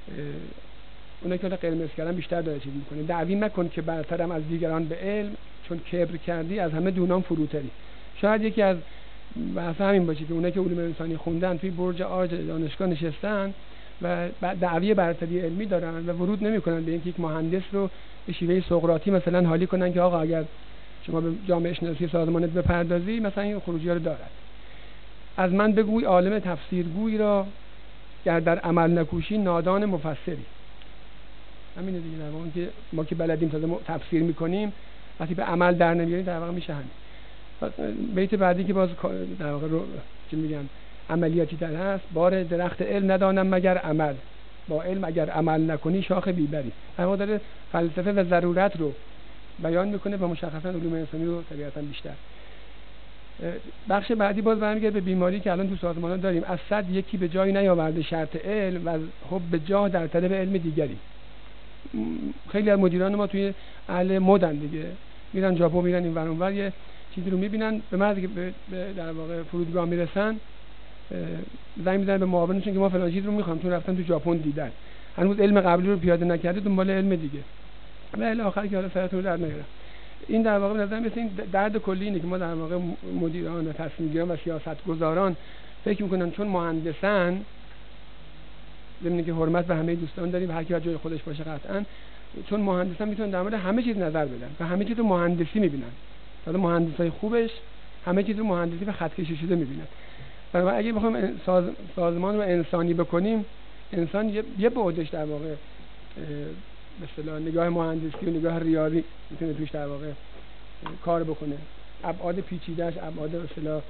اونایی که قرمز کردن بیشتر داره چیز میکنه. دعوی مکن که برترم از دیگران به علم، چون کبر کردی از همه دونان فروتری. شاید یکی از بحث همین باشه که اونایی که علوم انسانی خوندن توی برج عاج دانشگاه نشستن و دعوی برتری علمی دارن و ورود نمیکنن به اینکه یک مهندس رو به شیوه سقراطی مثلا حالی کنن که آقا اگر شما به جامعه شناسی سازمانت بپردازی مثلا این خروجی‌ها رو دارد. از من بگوی عالم تفسیرگوی را گر در عمل نکوشی نادان مفسری. همین دیگه، در واقع که ما که بلدیم تازه تفسیر میکنیم وقتی به عمل در نمیاریم در واقع میشه همین. بیت بعدی که باز در واقع رو چی میگن عملیاتی تر هست، بار درخت علم ندانم مگر عمل، با علم اگر عمل نکنی شاخ بیبری. در واقع داره فلسفه و ضرورت رو بیان میکنه و مشخصا علوم انسانی رو طبیعتا بیشتر. بخش بعدی باز برمیگرده به بیماری که الان تو سازمان‌ها داریم، از صد یکی به جای نیاورده شرط علم و از حب به جاه در طلب علم دیگری. خیلی از مدیران ما توی اهل مدن دیگه، میرن ژاپن، میرن این ور اون ور، یه چیزی رو میبینن، به محض که به در واقع فرودگاه میرسن زنگ میزنن به معاونشون که ما فلان چیز رو میخوام، چون رفتن تو ژاپن دیدن، هنوز علم قبلی رو پیاده نکرده، دنبال علم دیگه و الی آخر که حالا سرتون رو در نیارم. این در واقع به نظر مثل این درد کلی اینه که ما در واقع مدیران و تصمیمگیران و سیاستگزاران فکر میکنن چون مهندسن، ببینید که حرمت به همه دوستان داریم و هر کی جای خودش باشه قطعاً، چون مهندسان میتونن در مورد همه چیز نظر بدن و همه چیز رو مهندسی میبینن. حالا مهندسای خوبش همه چیز رو مهندسی و خط کشی شده میبینن. بنابراین اگه بخوایم ساز، سازمان رو انسانی بکنیم، انسان یه, یه بعدش در واقع به اصطلاح نگاه مهندسی و نگاه ریاضی میتونه توش در واقع کار بکنه. ابعاد پیچیده‌اش، ابعاد به اصطلاح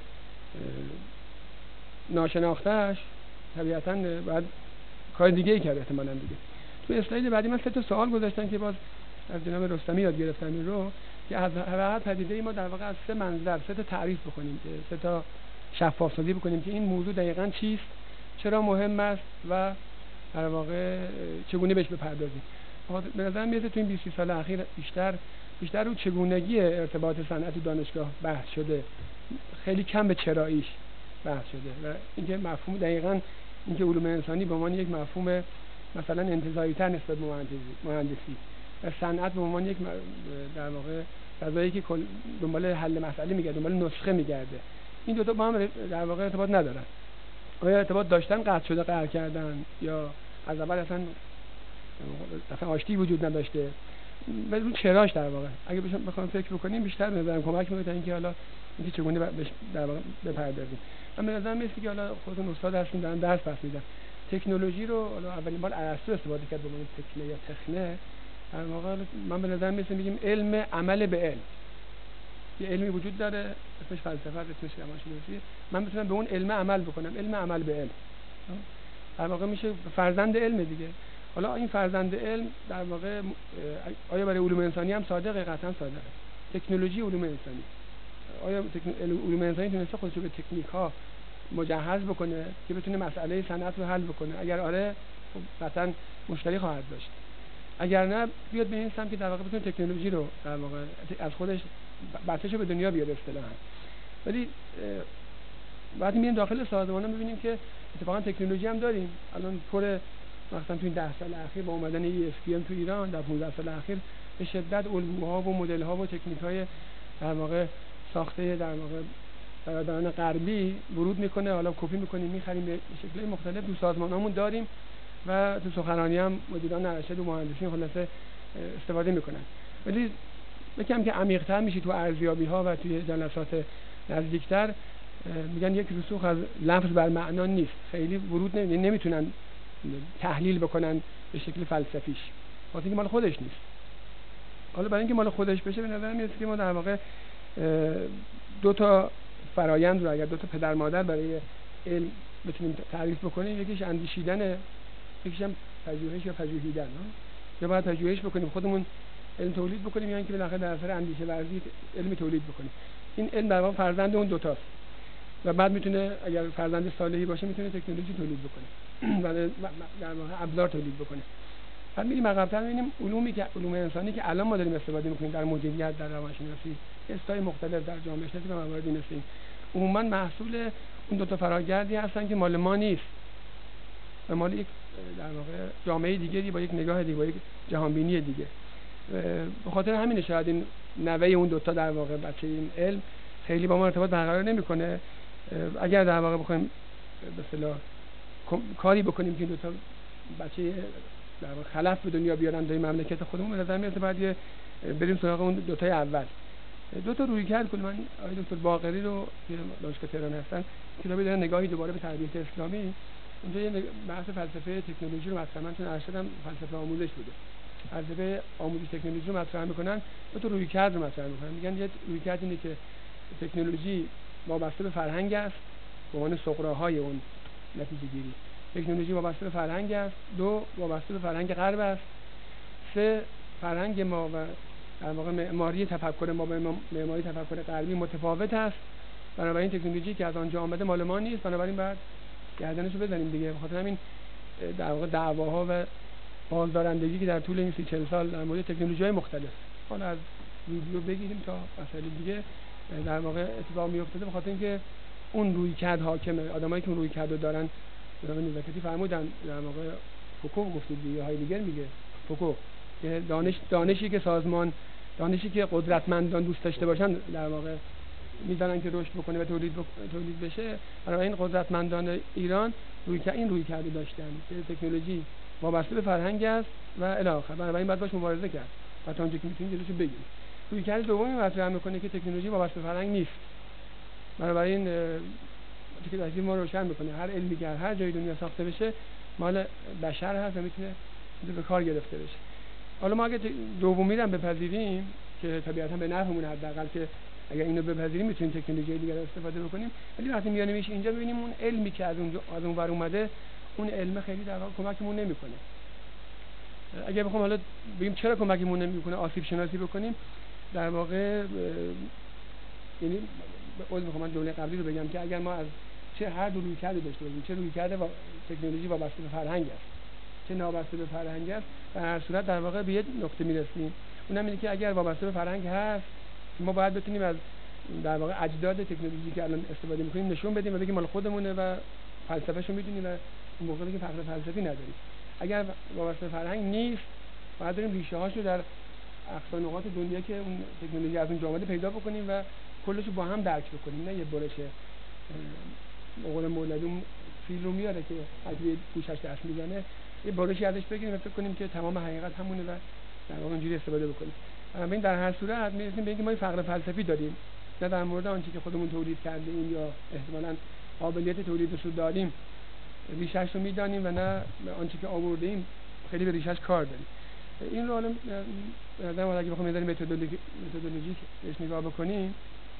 ناشناخته‌اش طبیعتاً بعد کار دیگه ای کرده احتمالاً دیگه. تو اسلاید بعدی من سه تا سوال گذاشتم که باز از جناب رستمی یاد گرفتم این رو، که از هر پدیده ای ما در واقع از سه منظر سه تا تعریف بکنیم، سه تا شفاف سازی بکنیم که این موضوع دقیقاً چیست، چرا مهم است و در واقع چگونه بهش بپردازیم. به نظر میاد تو این بیست سال اخیر بیشتر بیشتر رو چگونگی ارتباط صنعت و دانشگاه بحث شده، خیلی کم به چراییش بحث شده و اینکه مفهوم دقیقاً اینکه علوم انسانی به عنوان یک مفهوم مثلا انتزاعی تر نسبت به مهندسی و صنعت به عنوان یک در واقع فضایی که دنبال حل مسئله میگرده، دنبال نسخه میگرده، این دو تا با هم در واقع ارتباط ندارن. آیا ارتباط داشتن قطع شده قهر کردن یا از اول اصلا اصلا آشتی وجود نداشته؟ بدون چراش در واقع اگه بخوام فکر بکنیم بیشتر به نظرم کمک میکنه اینکه حالا اینکه چگونه در واقع بپردازیم. من به نظرم میاد که حالا خودتون استاد هستین دارن درس پس میدن، تکنولوژی رو حالا اولین بار ارسطو استفاده کرد به معنی تکنه یا تخنه. در واقع من به نظر میاد میگیم علم عمل به علم. یه علمی وجود داره اسمش فلسفه، اسمش روانشناسی، من میتونم به اون علم عمل بکنم، علم عمل به علم. در واقع میشه فرزند علم دیگه. حالا این فرزند علم در واقع آیا برای علوم انسانی هم صادقه؟ قطعا صادقه. تکنولوژی علوم انسانی، آیا علوم انسانی تونسته خودش رو به تکنیک ها مجهز بکنه که بتونه مسئله صنعت رو حل بکنه؟ اگر آره خب قطعا مشتری خواهد داشت. اگر نه بیاد به این سمت که در واقع بتونه تکنولوژی رو در واقع از خودش بچه‌شو به دنیا بیاره اصطلاحاً. ولی وقتی میریم داخل سازمان‌ها می‌بینیم که اتفاقا تکنولوژی هم داریم. الان پر مثلا تو این ده سال اخیر با اومدن ای اس پی ام تو ایران در پانزده سال اخیر به شدت الگوها و مدل‌ها و تکنیک‌های در واقع ساخته در واقع برادران غربی ورود میکنه، حالا کپی میکنیم میخریم به شکل‌های مختلف تو سازمان‌هامون داریم و تو سخنرانی هم مدیران ارشد و مهندسین خلاصه استفاده میکنن. ولی یکم که عمیق‌تر میشی تو ارزیابی‌ها و توی جلسات نزدیکتر میگن یک رسوخ از لفظ بر معنا نیست، خیلی ورود نمی... نمیتونن تحلیل بکنن به شکل فلسفیش، واسه اینکه مال خودش نیست. حالا برای اینکه مال خودش بشه به نظر میاد که ما در واقع دو تا فرایند رو اگر دو تا پدر مادر برای علم بتونیم تعریف بکنیم، یکیش اندیشیدنه، یکیش هم پژوهش یا پژوهیدن. یا باید پژوهش بکنیم خودمون علم تولید بکنیم یا اینکه بالاخره در اثر اندیشه ورزی علم تولید بکنیم. این علم در واقع فرزند اون دو تاست و بعد میتونه اگر فرزند صالحی باشه میتونه تکنولوژی تولید بکنه و در واقع ابزار تولید بکنه. بعد میریم عقب‌تر میبینیم علومی که علوم انسانی که الان ما داریم استفاده میکنیم در مدیریت، در روانشناسی، استای مختلف در جامعه شناسی و مواردی مثل این، عموما محصول اون دو تا فراگردی هستن که مال ما نیست و مال یک در واقع جامعه دیگری با یک نگاه دیگه، با یک جهانبینی دیگه. به خاطر همین شاید این نوه اون دو تا در واقع بچه این علم خیلی با ما ارتباط برقرار نمیکنه. اگر در واقع بخوایم به اصطلاح کاری بکنیم که این دو تا بچه در واقع خلف به دنیا بیارن در مملکت خودمون، به نظر میاد باید بریم سراغ اون دو تای اول. دو تا رویکرد کل من آقای دکتر باقری رو که دانشگاه تهران هستن کتابی دارن نگاهی دوباره به تربیت اسلامی، اونجا یه بحث فلسفه تکنولوژی رو مطرح می‌کنن، چون ارشدم فلسفه آموزش بوده. فلسفه آموزش تکنولوژی رو مطرح می‌کنن، دو تا رویکرد رو مطرح می‌کنن. میگن یه رویکرد اینه که تکنولوژی وابسته به فرهنگ است، به عنوان سغراهای اون نتیجه گیری. تکنولوژی وابسته به فرهنگ است، دو وابسته به فرهنگ غرب است، سه فرهنگ ما و در واقع معماری تفکر ما با معماری تفکر غربی متفاوت است. بنابراین تکنولوژی که از آنجا آمده مال ما نیست، بنابراین بعد گردنشو بزنیم دیگه. بخاطر همین در واقع دعواها و بازدارندگی که در طول این سی چهل سال در مورد تکنولوژی‌های مختلف، حالا از ویدیو بگیریم تا مسائل دیگه، در واقع اتفاق میافتاده، بخاطر اینکه اون رویکرد حاکمه. آدمایی که اون رویکرد رو دارن، جناب نزاکتی فرمودن در واقع فوکو گفتید دیگه، هایدگر میگه فوکو که دانش دانشی که سازمان دانشی که قدرتمندان دوست داشته باشن در واقع میذارن که رشد بکنه و تولید بک... تولید بشه. برای این قدرتمندان ایران روی این روی کرده داشتن که تکنولوژی وابسته به فرهنگ است و الی آخر، برای این بعد باش مبارزه کرد و تا اونجا که میتونیم جلوشو بگیریم. روی کرده دومی مطرح میکنه که تکنولوژی وابسته به فرهنگ نیست. برای این که از ما روشن میکنه هر علمی که هر جای دنیا ساخته بشه مال بشر هست و میتونه به کار گرفته بشه. حالا ما اگه دومی رو بپذیریم که طبیعتا به نفعمون، حداقل که اگر اینو بپذیریم میتونیم تکنولوژی دیگه رو استفاده بکنیم، ولی وقتی میانیمش اینجا ببینیم اون علمی که از اون از اون ور اومده، اون علم خیلی در واقع کمکمون نمیکنه. اگه بخوام حالا بگیم چرا کمکمون نمیکنه، آسیب شناسی بکنیم، در واقع یعنی اول میخوام من جمله قبلی رو بگم که اگر ما از چه هر دو رویکرد داشته باشیم، چه رویکرد و تکنولوژی وابسته به فرهنگ است، چه نابسته به فرهنگ است، در هر صورت در واقع به یک نقطه میرسیم. اونم اینه که اگر وابسته به فرهنگ هست، ما باید بتونیم از در واقع اجداد تکنولوژی که الان استفاده می‌کنیم نشون بدیم و بگیم مال خودمونه و فلسفه‌شو می‌دونیم و اون موقع دیگه فقر فلسفی نداریم. اگر وابسته به فرهنگ نیست، باید بریم ریشه‌هاشو در اقصا نقاط دنیا که اون تکنولوژی از اونجا اومده پیدا بکنیم و کلش رو با هم درک بکنیم، نه یه برش مقول مولدون فیل رو میاره که اگه گوشش دست میزنه یه برشی ازش بگیریم و فکر کنیم که تمام حقیقت همونه و در واقع اونجوری استفاده بکنیم. ببین در هر صورت میرسیم به اینکه ما یه فقر فلسفی داریم، نه در مورد آنچه که خودمون تولید کرده ایم یا احتمالاً قابلیت تولیدش رو داریم ریشش رو میدانیم و نه آنچه که آورده ایم خیلی به ریشش کار داریم. این رو حالا در واقع اگه بخوام یه ذره متدولوژی متدولوژیک بهش نگاه بکنیم،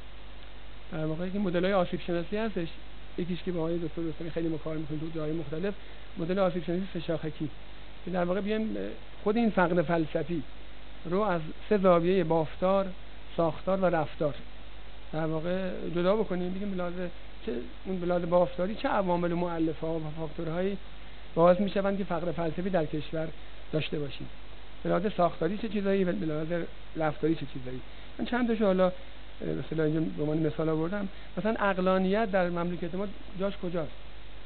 در واقع این مدل‌های آسیب شناسی هستش. یکیش که با آقای دکتر رستمی خیلی ما کار می‌کنیم تو جاهای مختلف، مدل آسیب شناسی سه شاخکی که در واقع بیایم خود این فقر فلسفی رو از سه زاویه بافتار، ساختار و رفتار در واقع جدا بکنیم. بگیم بلازه چه اون بلازه بافتاری چه عوامل و مؤلفه ها و فاکتورهایی باعث میشوند که فقر فلسفی در کشور داشته باشیم. بلازه ساختاری چه چیزایی و بلازه رفتاری چه چیزایی. من چند تاشو حالا مثلا اینجا به عنوان مثال آوردم. مثلا عقلانیت در مملکت ما جاش کجاست؟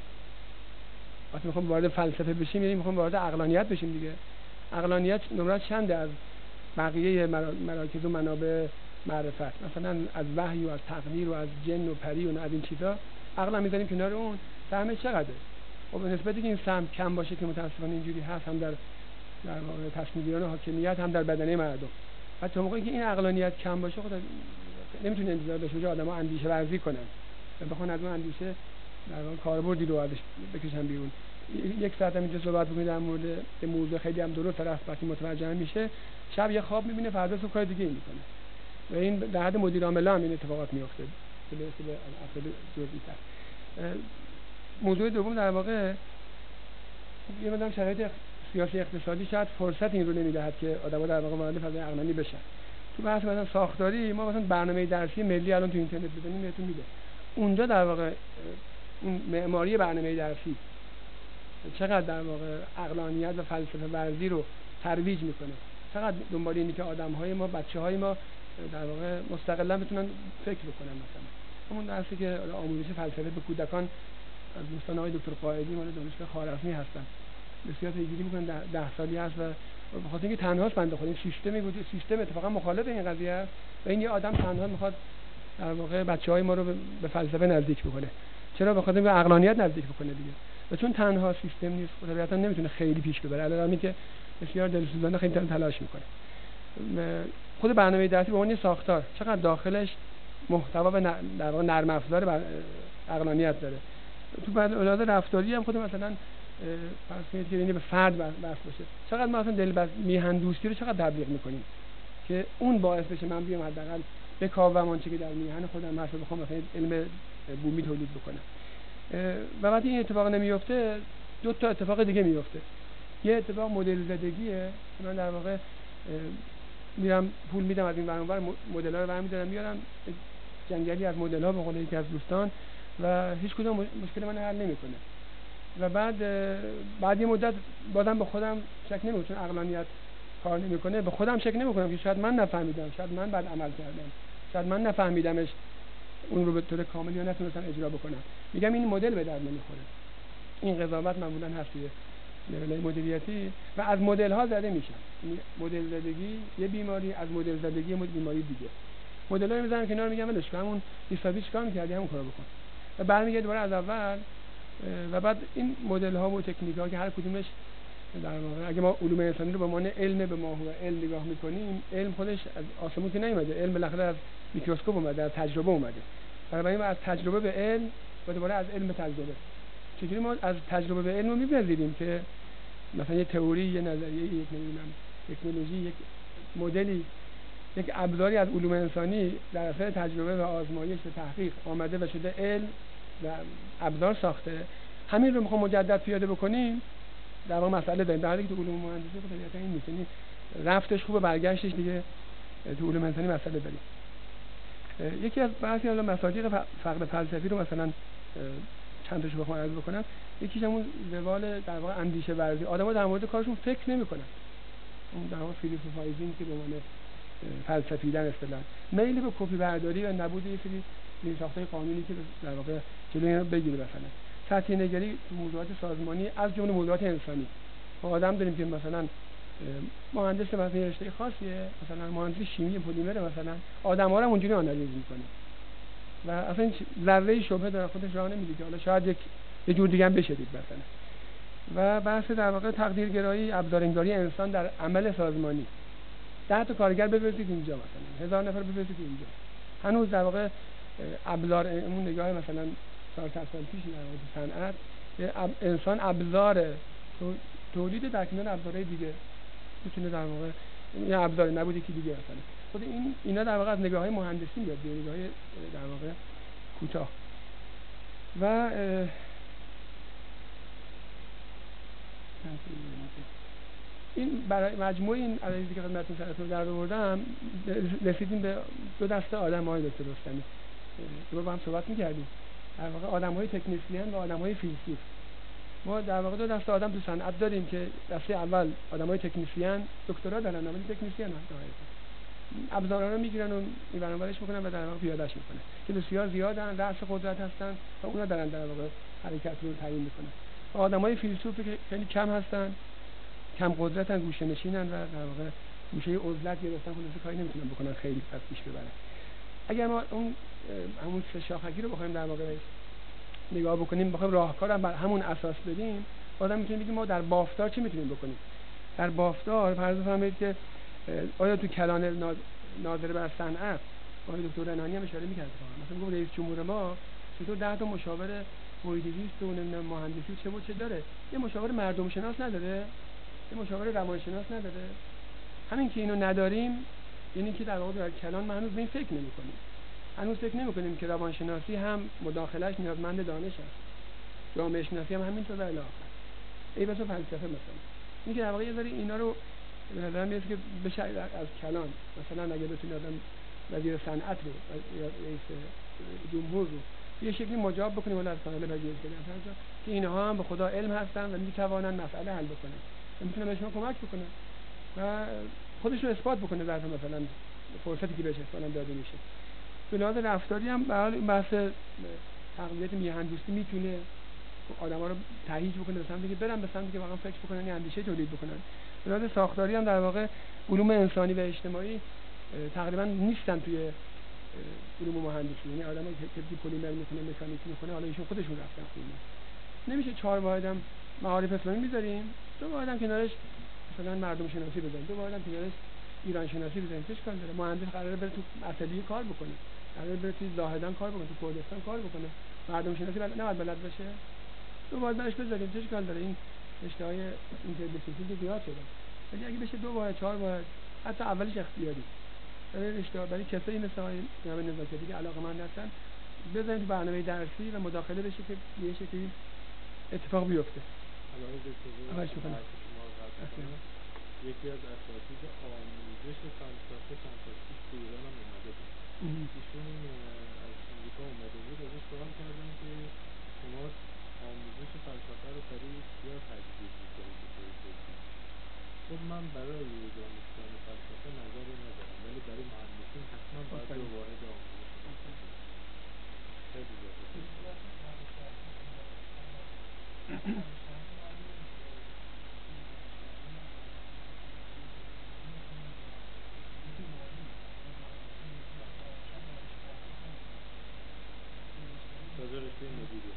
وقتی میخوام وارد فلسفه بشیم یعنی میخوام وارد عقلانیت بشیم دیگه. عقلانیت نمره چنده از بقیه مراکز و منابع معرفت؟ مثلا از وحی و از تقدیر و از جن و پری و از این چیزا عقل میذاریم کنار اون، سهمش چقدره؟ خب به نسبتی که این سهم کم باشه که متاسفانه اینجوری هست، هم در در واقع تصمیم‌گیران حاکمیت هم در بدنه مردم، حتی موقعی که این عقلانیت کم باشه خود نمیتونه انتظار داشته باشه آدم‌ها اندیشه ورزی کنن و بخوان از اون اندیشه در واقع کاربردی رو ازش بکشن بیرون. یک ساعت هم اینجا صحبت بکنید در مورد موضوع خیلی هم درست طرف وقتی متوجه میشه، شب یه خواب میبینه، فردا صبح کار دیگه میکنه و این در حد مدیر عامل هم این اتفاقات میفته به اصطلاح افراد جزئی تر. موضوع دوم در واقع یه مقدار شرایط سیاسی اقتصادی شاید فرصت این رو نمیدهد که آدم‌ها در واقع وارد فضای عقلانی بشن. تو بحث مثلا ساختاری ما مثلا برنامه درسی ملی الان تو اینترنت بزنیم بهتون میده. اونجا در واقع اون معماری برنامه درسی چقدر در واقع عقلانیت و فلسفه ورزی رو ترویج میکنه، چقدر دنبال اینه که آدم‌های ما، بچه‌های ما در واقع مستقلاً بتونن فکر بکنن. مثلا همون درسی که آموزش فلسفه به کودکان از دوستان آقای دکتر قائدی مال دانشگاه خوارزمی هستن بسیار پیگیری میکنن، ده سالی هست و به خاطر اینکه تنهاست بنده خدا، این سیستمی بود، سیستم اتفاقا مخالف این قضیه است و این یه آدم تنها میخواد در واقع بچهای ما رو به فلسفه نزدیک بکنه. چرا؟ به خاطر اینکه عقلانیت نزدیک بکنه دیگه. و چون تنها سیستم نیست طبیعتا نمیتونه خیلی پیش ببره، علاوه که بسیار دلسوزانه خیلی تلاش میکنه. خود برنامه درسی به عنوان ساختار چقدر داخلش محتوا و در واقع نرم افزار عقلانیت داره. تو بعد اولاد رفتاری هم خود مثلا فرض کنید که اینه به فرد بس باشه، چقدر ما مثلا دل میهن دوستی رو چقدر تبلیغ میکنیم که اون باعث بشه من بیام حداقل بکاوم آنچه که در میهن خودم هست و بخوام مثلا علم بومی تولید بکنم. و وقتی این اتفاق نمیفته دو تا اتفاق دیگه میفته. یه اتفاق مدل زدگیه، من در واقع میرم پول میدم از این برانور مدل‌ها رو برمی‌دارم میارم جنگلی از مدل‌ها به قول یکی از دوستان و هیچ کدوم مشکل من حل نمی‌کنه. و بعد بعد یه مدت بازم به خودم شک نمی‌کنم، چون عقلانیت کار نمی‌کنه، به خودم شک نمی‌کنم که شاید من نفهمیدم، شاید من بد عمل کردم، شاید من نفهمیدمش اون رو به طور کامل یا نتونستم اجرا بکنم. میگم این مدل به درد نمی‌خوره. این قضاوت معمولاً هست توی لول مدیریتی و از مدل‌ها زده میشن. یعنی مدل زدگی یه بیماری، از مدل زدگی یه بیماری دیگه. مدل‌ها رو میذارم کنار، میگم ولش کن، همون حسابی چیکار می‌کردی همون کارو بکن. و برمیگرده دوباره از اول و بعد این مدل‌ها و تکنیک‌ها که هر کدومش در واقع اگه ما علوم انسانی رو به معنی علم به ماهو علم نگاه می‌کنیم، علم خودش از آسمون که نیومده، علم بالاخره از میکروسکوپ اومده، از تجربه اومده. بنابراین از تجربه به علم و دوباره از علم به تجربه. چجوری ما از تجربه به علم رو می‌پذیریم که مثلا یه تئوری، یه نظریه، یک نمیدونم تکنولوژی، یک مدلی، یک ابزاری از علوم انسانی در اثر تجربه و آزمایش و تحقیق آمده و شده علم و ابزار ساخته، همین رو میخوام مجدد پیاده بکنیم در واقع مسئله داریم. در حالی که تو علوم مهندسی خب طبیعتا این نیست، یعنی رفتش خوبه برگشتش دیگه تو علوم انسانی مسئله داریم. یکی از بعضی حالا مصادیق فقر فلسفی رو مثلا چند تاشو بخوام عرض بکنم، یکیش همون روال در واقع اندیشه ورزی. آدم‌ها در مورد کارشون فکر نمی‌کنن. اون در واقع فیلسوفایزینگ که به معنی فلسفیدن اصطلاحاً، میل به کپی برداری و نبود یه سری ساختای قانونی که در واقع جلوی اینو بگیره. مثلا سطحی نگری تو موضوعات سازمانی از جمله موضوعات انسانی. ما آدم داریم که مثلا مهندس مثلا رشته خاصیه، مثلا مهندس شیمی پلیمر، مثلا آدم‌ها رو اونجوری آنالیز می‌کنه و اصلا ذره شبهه در خودش راه نمیده که حالا شاید یک یه جور دیگه هم بشه دید مثلا. و بحث در واقع تقدیرگرایی، ابزارانگاری انسان در عمل سازمانی. ده تا کارگر ببرید اینجا، مثلا هزار نفر ببرید اینجا، هنوز در واقع ابزار اون نگاه مثلا چهارصد سال پیش در واقع صنعت انسان ابزار تولید در کنار ابزارهای دیگه میتونه در واقع یه ابزار نبود یکی دیگه مثلا. خود این اینا در واقع از نگاه‌های مهندسی میاد، نگاه‌های در واقع کوتاه. و این برای مجموعه این عددی که خدمتتون سرتون در آوردم رسیدیم به دو دسته آدم‌های دکتر رستمی. دو با هم صحبت می‌کردیم. در واقع آدم‌های تکنیسیان و آدم‌های فیلسوف. ما در واقع دو دسته آدم تو صنعت داریم که دسته اول آدم‌های تکنیسیان دکترا دارن ولی تکنیسیان هستن. ابزارا رو میگیرن و این برنامه‌اش میکنن و در واقع پیاده‌اش میکنن که بسیار زیادن، رأس قدرت هستن و اونا دارن در واقع حرکت رو تعیین میکنن. آدمای فیلسوفی که خیلی کم هستن، کم قدرتن، گوشه‌نشینن و در واقع گوشه عزلت گرفتن، خودشون کاری نمیتونن بکنن خیلی از پیش ببرن. اگر ما اون همون سه شاخگی رو بخوایم در واقع نگاه بکنیم، بخوایم راهکار بر همون اساس بدیم، آدم میتونه بگه ما در بافتار چی میتونیم بکنیم. در بافتار فرض بفرمایید که آیا تو کلان ناظر بر صنعت آقای دکتر رنانی هم اشاره می‌کرد مثلا میگه رئیس جمهور ما چطور ده تا مشاور محیط زیست و نمیدونم مهندسی و چه و چه داره، یه مشاور مردم شناس نداره، یه مشاور روانشناس نداره. همین که اینو نداریم یعنی که در واقع در کلان ما هنوز به این فکر نمی‌کنیم. هنوز فکر نمی‌کنیم که روانشناسی هم مداخلهش نیازمند دانش است. جامعه شناسی هم همینطور و الی آخر. ای بس فلسفه مثلا. اینکه در واقع یه ذره اینا رو به نظر میاد که بشه از کلان مثلا اگه بتونه آدم وزیر صنعت رو یا رئیس جمهور رو یه شکلی مجاب بکنیم ولی از کانال پژوهشگری مثلا که اینها هم به خدا علم هستن و میتوانن مسئله حل بکنن و میتونن بهشون کمک بکنن و خودش رو اثبات بکنه در مثلا فرصتی که بهش اصلا داده میشه. به لحاظ رفتاری هم به حال این بحث تقویت میهندوستی میتونه آدم‌ها رو تهییج بکنه به سمتی که برن به سمتی که واقعا فکر بکنن یه اندیشه تولید بکنن. به لحاظ ساختاری هم در واقع علوم انسانی و اجتماعی تقریبا نیستن توی علوم مهندسی، یعنی آدمایی که پلیمر میکنه مکانیک میکنه حالا ایشون خودشون رفتن خوندن. نمیشه چهار واحدم معارف اسلامی میذاریم، دو واحدم کنارش مثلا مردم شناسی بزنیم، دو واحدم کنارش ایران شناسی بزنیم، چه اشکال داره؟ مهندس قراره بره تو عصبی کار بکنه، قراره بره تو زاهدان کار بکنه، تو کردستان کار بکنه، مردم شناسی بلد نباید بلد باشه؟ دو واحد برش بذاریم، چه اشکال داره؟ این رشته‌های اینتردیسیپلینی زیاد شدن. ولی اگه بشه دو واحد چهار واحد حتی اولش اختیاری برای رشته برای کسایی مثل آقای جناب نزاکتی که علاقه‌مند هستن بذاریم تو برنامه درسی و مداخله بشه که یه شکلی اتفاق بیفته. علاوه بر شما یکی از اساتید آموزش فلسفه چند سال پیش تو ایران هم اومده بود. ایشون از امریکا اومده بود، ازش سوال کردن که شما آموزش فلسفه رو برای کیا تجویز می‌کنید به طور توصیه؟ خب من برای دانشجویان فلسفه نظری ندارم ولی برای مهندسین حتما باید دو واحد آموزش فلسفه باشه. خیلی جالب بود. تازه رشته مدیریت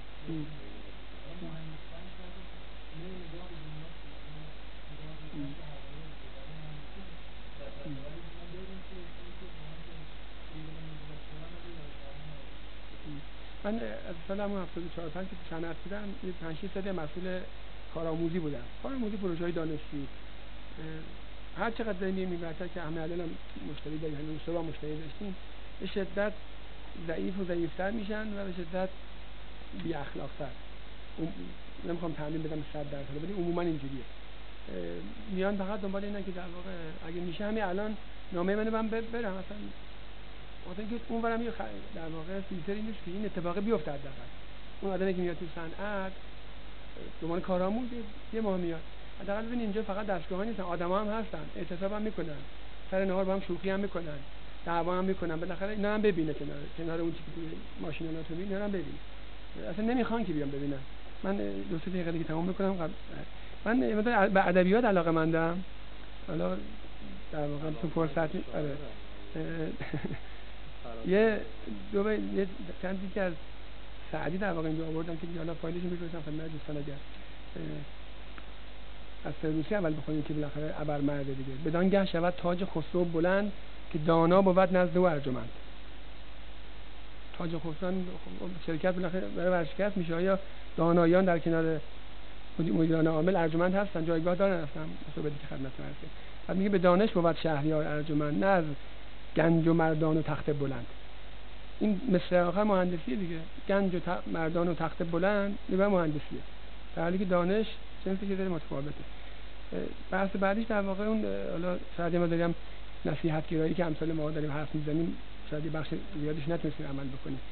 من از سال هفتاد و چهار پنج که تو صنعت بودم پنج شش سال مسئول کارآموزی بودم. کارآموزی پروژه‌های دانشجو هر چقدر داریم می‌برتر که همه الان مشتری داریم، هنوز صبح مشتری داشتیم، به شدت ضعیف و ضعیف‌تر میشن و به شدت بی اخلاق‌تر. نمیخوام تعمیم بدم صد درصد ولی عموما اینجوریه. میان فقط دنبال اینن که در واقع اگه میشه همین الان نامه منو من برم مثلا وقتی که اونورم یه در واقع فیلتری نیست که این اتفاق بیفته حداقل. اون آدمی که میاد تو صنعت دنبال کارآموز یه ماه میاد. حداقل ببین اینجا فقط دستگاه‌ها نیستن، آدم‌ها هم هستن، اعتصاب هم میکنن، سر نهار با هم شوخی هم میکنن، دعوا هم میکنن، بالاخره اینا هم ببینه کنار کنار اون چیزی که توی ماشینا تو میبینن هم ببینه. اصلا نمیخوان که بیان ببینن. من دو سه دقیقه دیگه تمام میکنم قبل من مثلا به ادبیات علاقه‌مندم. حالا در واقع تو فرصت آره یه دو یه چندی که از سعدی در واقع اینجا آوردم که حالا فایلش رو می‌فرستم خدمت دوستان اگر از فردوسی اول بخونیم که بالاخره ابرمرد دیگه بدان گه شود تاج خسرو بلند که دانا بود نزد او ارجمند. تاج خسرو شرکت بالاخره برای ورشکست میشه. آیا دانایان در کنار مدیران عامل ارجمند هستن؟ جایگاه دارن اصلا؟ صحبتی که خدمتتون عرض کردم. بعد میگه به دانش بود شهریار ارجمند نه از گنج و مردان و تخت بلند. این مثل آخر مهندسی دیگه، گنج و ت... مردان و تخت بلند میبره مهندسیه، در حالی که دانش جنسش یه ذره متفاوته. بحث بعدیش در واقع اون حالا شاید ما داریم نصیحت گرایی که امثال ما داریم حرف میزنیم، شاید یه بخش زیادیش نتونستیم عمل بکنیم.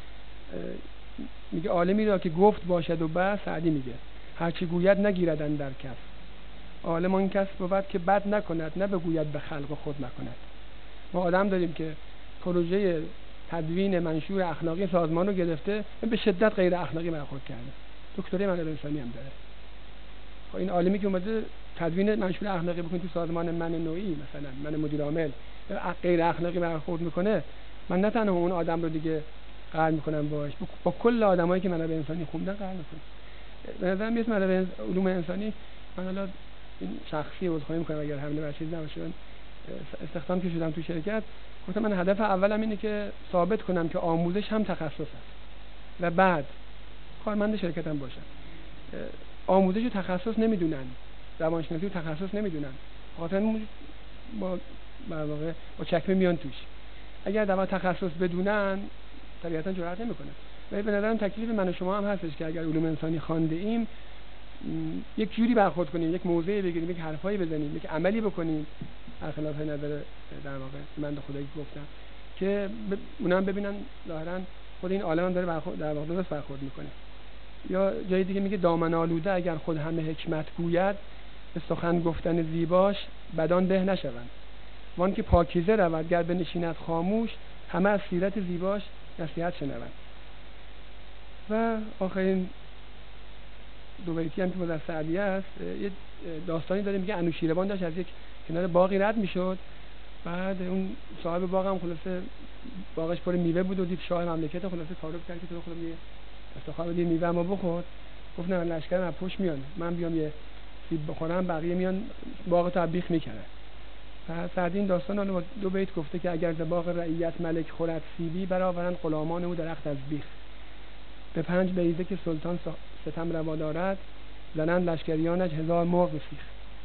میگه عالمی را که گفت باشد و بس، سعدی میگه هرچی گوید نگیردن در کس. عالم آن کس بود که بد نکند، نه بگوید به خلق خود نکند. ما آدم داریم که پروژه تدوین منشور اخلاقی سازمان رو گرفته، به شدت غیر اخلاقی برخورد کرده. دکترای منابع انسانی هم داره. خب این عالمی که اومده تدوین منشور اخلاقی بکنه تو سازمان من نوعی، مثلا من مدیر عامل، غیر اخلاقی برخورد میکنه، من نه تنها اون آدم رو دیگه قهر میکنم باش، با کل آدمایی که منابع انسانی خوندن قهر میکنم. به نظر میاد منابع علوم انسانی، من حالا این شخصی عذرخواهی میکنم اگر همین بچه چیز نباشه، استخدام که شدم تو شرکت گفتم من هدف اولم اینه که ثابت کنم که آموزش هم تخصص است و بعد کارمند شرکتم باشم. آموزش و تخصص نمیدونن، روانشناسی و تخصص نمیدونن، خاطر با در واقع با چکمه میان توش. اگر در واقع تخصص بدونن طبیعتا جرئت نمیکنن. ولی به نظرم تکلیف من و شما هم هستش که اگر علوم انسانی خوانده ایم یک جوری برخورد کنیم، یک موضعی بگیریم، یک حرفایی بزنیم، یک عملی بکنیم برخلاف نظر در واقع من به خدایی گفتم که اونم ببینن ظاهرا خود این عالم هم داره برخورد در واقع درست برخورد میکنه. یا جای دیگه میگه دامن آلوده اگر خود همه حکمت گوید، به سخن گفتن زیباش بدان به نشوند. وان که پاکیزه رود گر بنشیند خاموش، همه از سیرت زیباش نصیحت شنوند. و آخرین دو بیتی هم که باز از سعدیه است، یه داستانی داره، میگه انوشیروان داشت از یک کنار باغی رد میشد، بعد اون صاحب باغ هم خلاصه باغش پر میوه بود و دید شاه مملکت، خلاصه تعارف کرد که تو خودم یه استخوان بدی میوه ما بخور. گفت نه لشکرم از پشت میان، من بیام یه سیب بخورم بقیه میان باغ تو بیخ میکنه. و سعدی این داستان رو دو بیت گفته که اگر ز باغ رعیت ملک خورد سیبی، برآورند غلامان او درخت از بیخ. به پنج بیضه که سلطان ستم روا دارد، زنند لشکریانش هزار مرغ سیخ.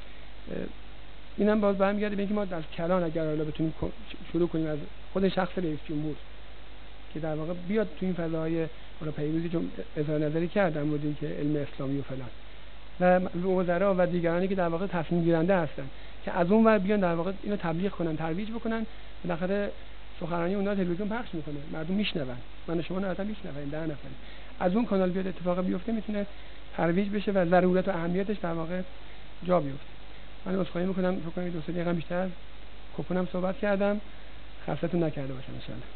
اینم باز برمیگرده به اینکه ما از کلان اگر حالا بتونیم شروع کنیم از خود شخص رئیس جمهور که در واقع بیاد تو این فضای حالا پیروزی چون اظهار نظری کردم بودیم که علم اسلامی و فلان و وزرا و دیگرانی که در واقع تصمیم گیرنده هستن که از اون ور بیان در واقع اینو تبلیغ کنن، ترویج بکنن، بالاخره سخنرانی اونها تلویزیون پخش میکنه، مردم میشنون، من و شما نهایتا میشنویم، ده نفر از اون کانال بیاد اتفاق بیفته میتونه ترویج بشه و ضرورت و اهمیتش در واقع جا بیفته. من عذرخواهی میکنم، فکر کنم دو سه دقیقه بیشتر کپونم صحبت کردم، خستتون نکرده باشم ان شاء الله.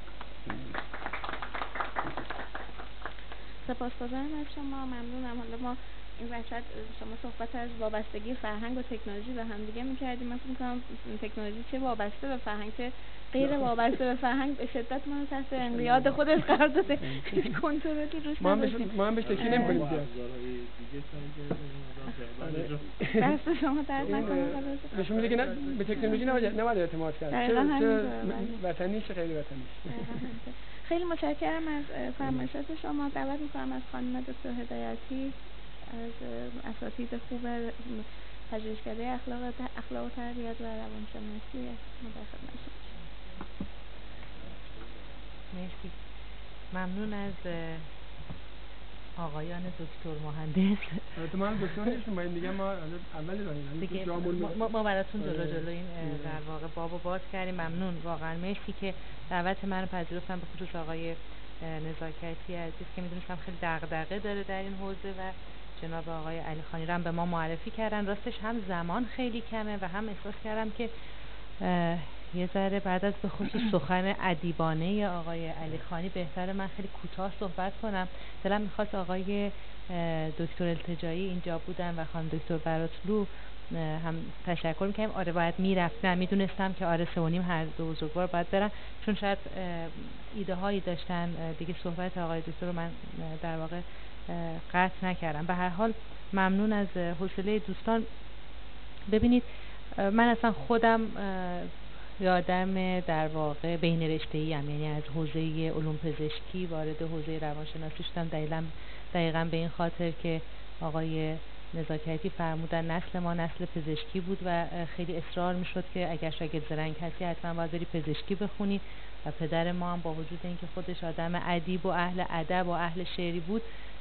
سپاسگزارم از شما، ممنونم. حالا ما این وسط شما صحبت از وابستگی فرهنگ و تکنولوژی به هم دیگه می‌کردیم. من فکر می‌کنم تکنولوژی چه وابسته به فرهنگ چه غیر وابسته به فرهنگ به شدت ما رو تحت انقیاد خودش قرار داده. کنترلی روش نداشتیم. ما هم بهش تکیه نمی‌کنیم. دست شما درد نکنه. نشون میده که به تکنولوژی نباید نباید اعتماد کرد. چه وطنی چه غیر وطنی. خیلی متشکرم از فرمایشات شما. دعوت میکنم از خانم دکتر هدایتی از اساتید خوب پژوهشکده اخلاق اخلاق و تربیت و روانشناسی ما در خدمت شما. مرسی. ممنون از آقایان دکتر مهندس. البته ما دکتر نیستیم، ما این دیگه ما اول دیگه ما, ما براتون جلو جلو این در واقع بابو باز کردیم. ممنون واقعا، مرسی که دعوت من رو پذیرفتن، به خصوص آقای نزاکتی عزیز که میدونستم خیلی دغدغه داره در این حوزه و جناب آقای علی خانی رو هم به ما معرفی کردن. راستش هم زمان خیلی کمه و هم احساس کردم که یه ذره بعد از به خصوص سخن ادیبانه آقای علی خانی بهتره من خیلی کوتاه صحبت کنم. دلم میخواست آقای دکتر التجایی اینجا بودن و خانم دکتر براتلو هم تشکر میکنیم. آره باید میرفتن، میدونستم که آره سه و نیم هر دو بزرگوار باید برن، چون شاید ایده هایی داشتن دیگه. صحبت آقای دکتر رو من در واقع قطع نکردم. به هر حال ممنون از حوصله دوستان. ببینید من اصلا خودم یادم در واقع بین رشته‌ای ام، یعنی از حوزه علوم پزشکی وارد حوزه روانشناسی شدم، دقیقاً دقیقاً به این خاطر که آقای نزاکتی فرمودن نسل ما نسل پزشکی بود و خیلی اصرار میشد که اگر شاگرد زرنگ هستی حتما باید بری پزشکی بخونی و پدر ما هم با وجود اینکه خودش آدم ادیب و اهل ادب و اهل شعری بود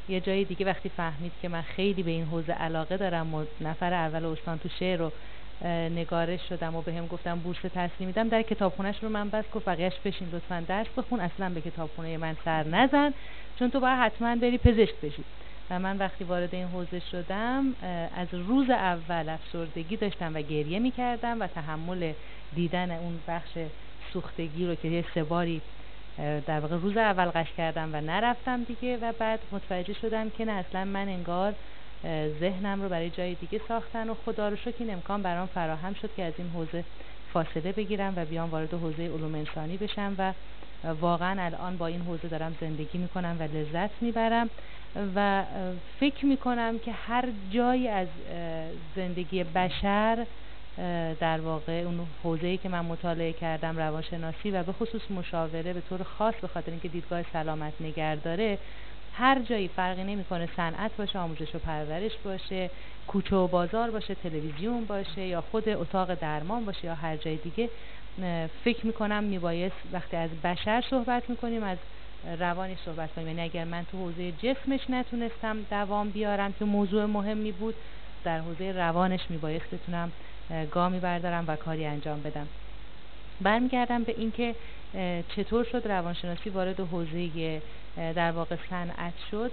یه جای دیگه وقتی فهمید که من خیلی به این حوزه علاقه دارم و نفر اول استان تو شعر رو نگارش شدم و بهم گفتم بورس تحصیلی میدم، در کتابخونه‌اش رو من بس گفت بقیه‌اش بشین لطفاً درس بخون، اصلا به کتابخونه من سر نزن چون تو باید حتما بری پزشک بشی. و من وقتی وارد این حوزه شدم از روز اول افسردگی داشتم و گریه میکردم و تحمل دیدن اون بخش سوختگی رو که یه سه باری در واقع روز اول قش کردم و نرفتم دیگه و بعد متوجه شدم که نه اصلا من انگار ذهنم رو برای جای دیگه ساختن و خدا رو شکر این امکان برام فراهم شد که از این حوزه فاصله بگیرم و بیام وارد حوزه علوم انسانی بشم و واقعا الان با این حوزه دارم زندگی میکنم و لذت میبرم و فکر میکنم که هر جایی از زندگی بشر در واقع اون حوزه‌ای که من مطالعه کردم روانشناسی و به خصوص مشاوره به طور خاص به خاطر اینکه دیدگاه سلامت نگر داره، هر جایی فرقی نمیکنه، صنعت باشه، آموزش و پرورش باشه، کوچه و بازار باشه، تلویزیون باشه یا خود اتاق درمان باشه یا هر جای دیگه، فکر میکنم میبایست وقتی از بشر صحبت میکنیم از روانی صحبت کنیم. یعنی اگر من تو حوزه جسمش نتونستم دوام بیارم که موضوع مهمی بود، در حوزه روانش میبایست بتونم گامی بردارم و کاری انجام بدم. برمیگردم به اینکه چطور شد روانشناسی وارد حوزه در واقع صنعت شد.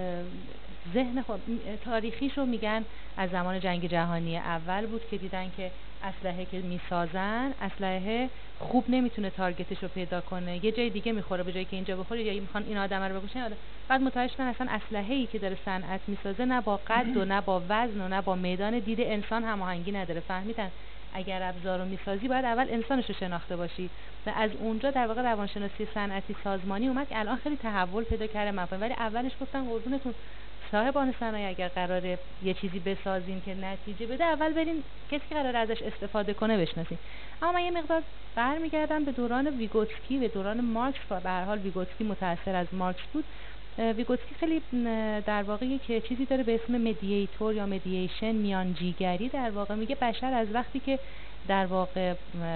ذهن خود تاریخیش رو میگن از زمان جنگ جهانی اول بود که دیدن که اسلحه که میسازن اسلحه خوب نمیتونه تارگتش رو پیدا کنه، یه جای دیگه میخوره به جایی که اینجا بخوره، یا میخوان این آدم رو بکشن. بعد متوجه شدن اصلا اسلحه‌ای که داره صنعت میسازه نه با قد و نه با وزن و نه با میدان دید انسان هماهنگی نداره. فهمیدن اگر ابزار رو میسازی باید اول انسانش رو شناخته باشی و از اونجا در واقع روانشناسی صنعتی سازمانی اومد که الان خیلی تحول پیدا کرده مفاهیم. ولی اولش گفتن قربونتون صاحبان صنایع اگر قراره یه چیزی بسازین که نتیجه بده اول برین کسی که قراره ازش استفاده کنه بشناسین. اما من یه مقدار برمیگردم به دوران ویگوتسکی، به دوران مارکس. به هر حال ویگوتسکی متأثر از مارکس بود. ویگوتسکی خیلی در واقع که چیزی داره به اسم مدییتور یا مدییشن، میانجیگری. در واقع میگه بشر از وقتی که در واقع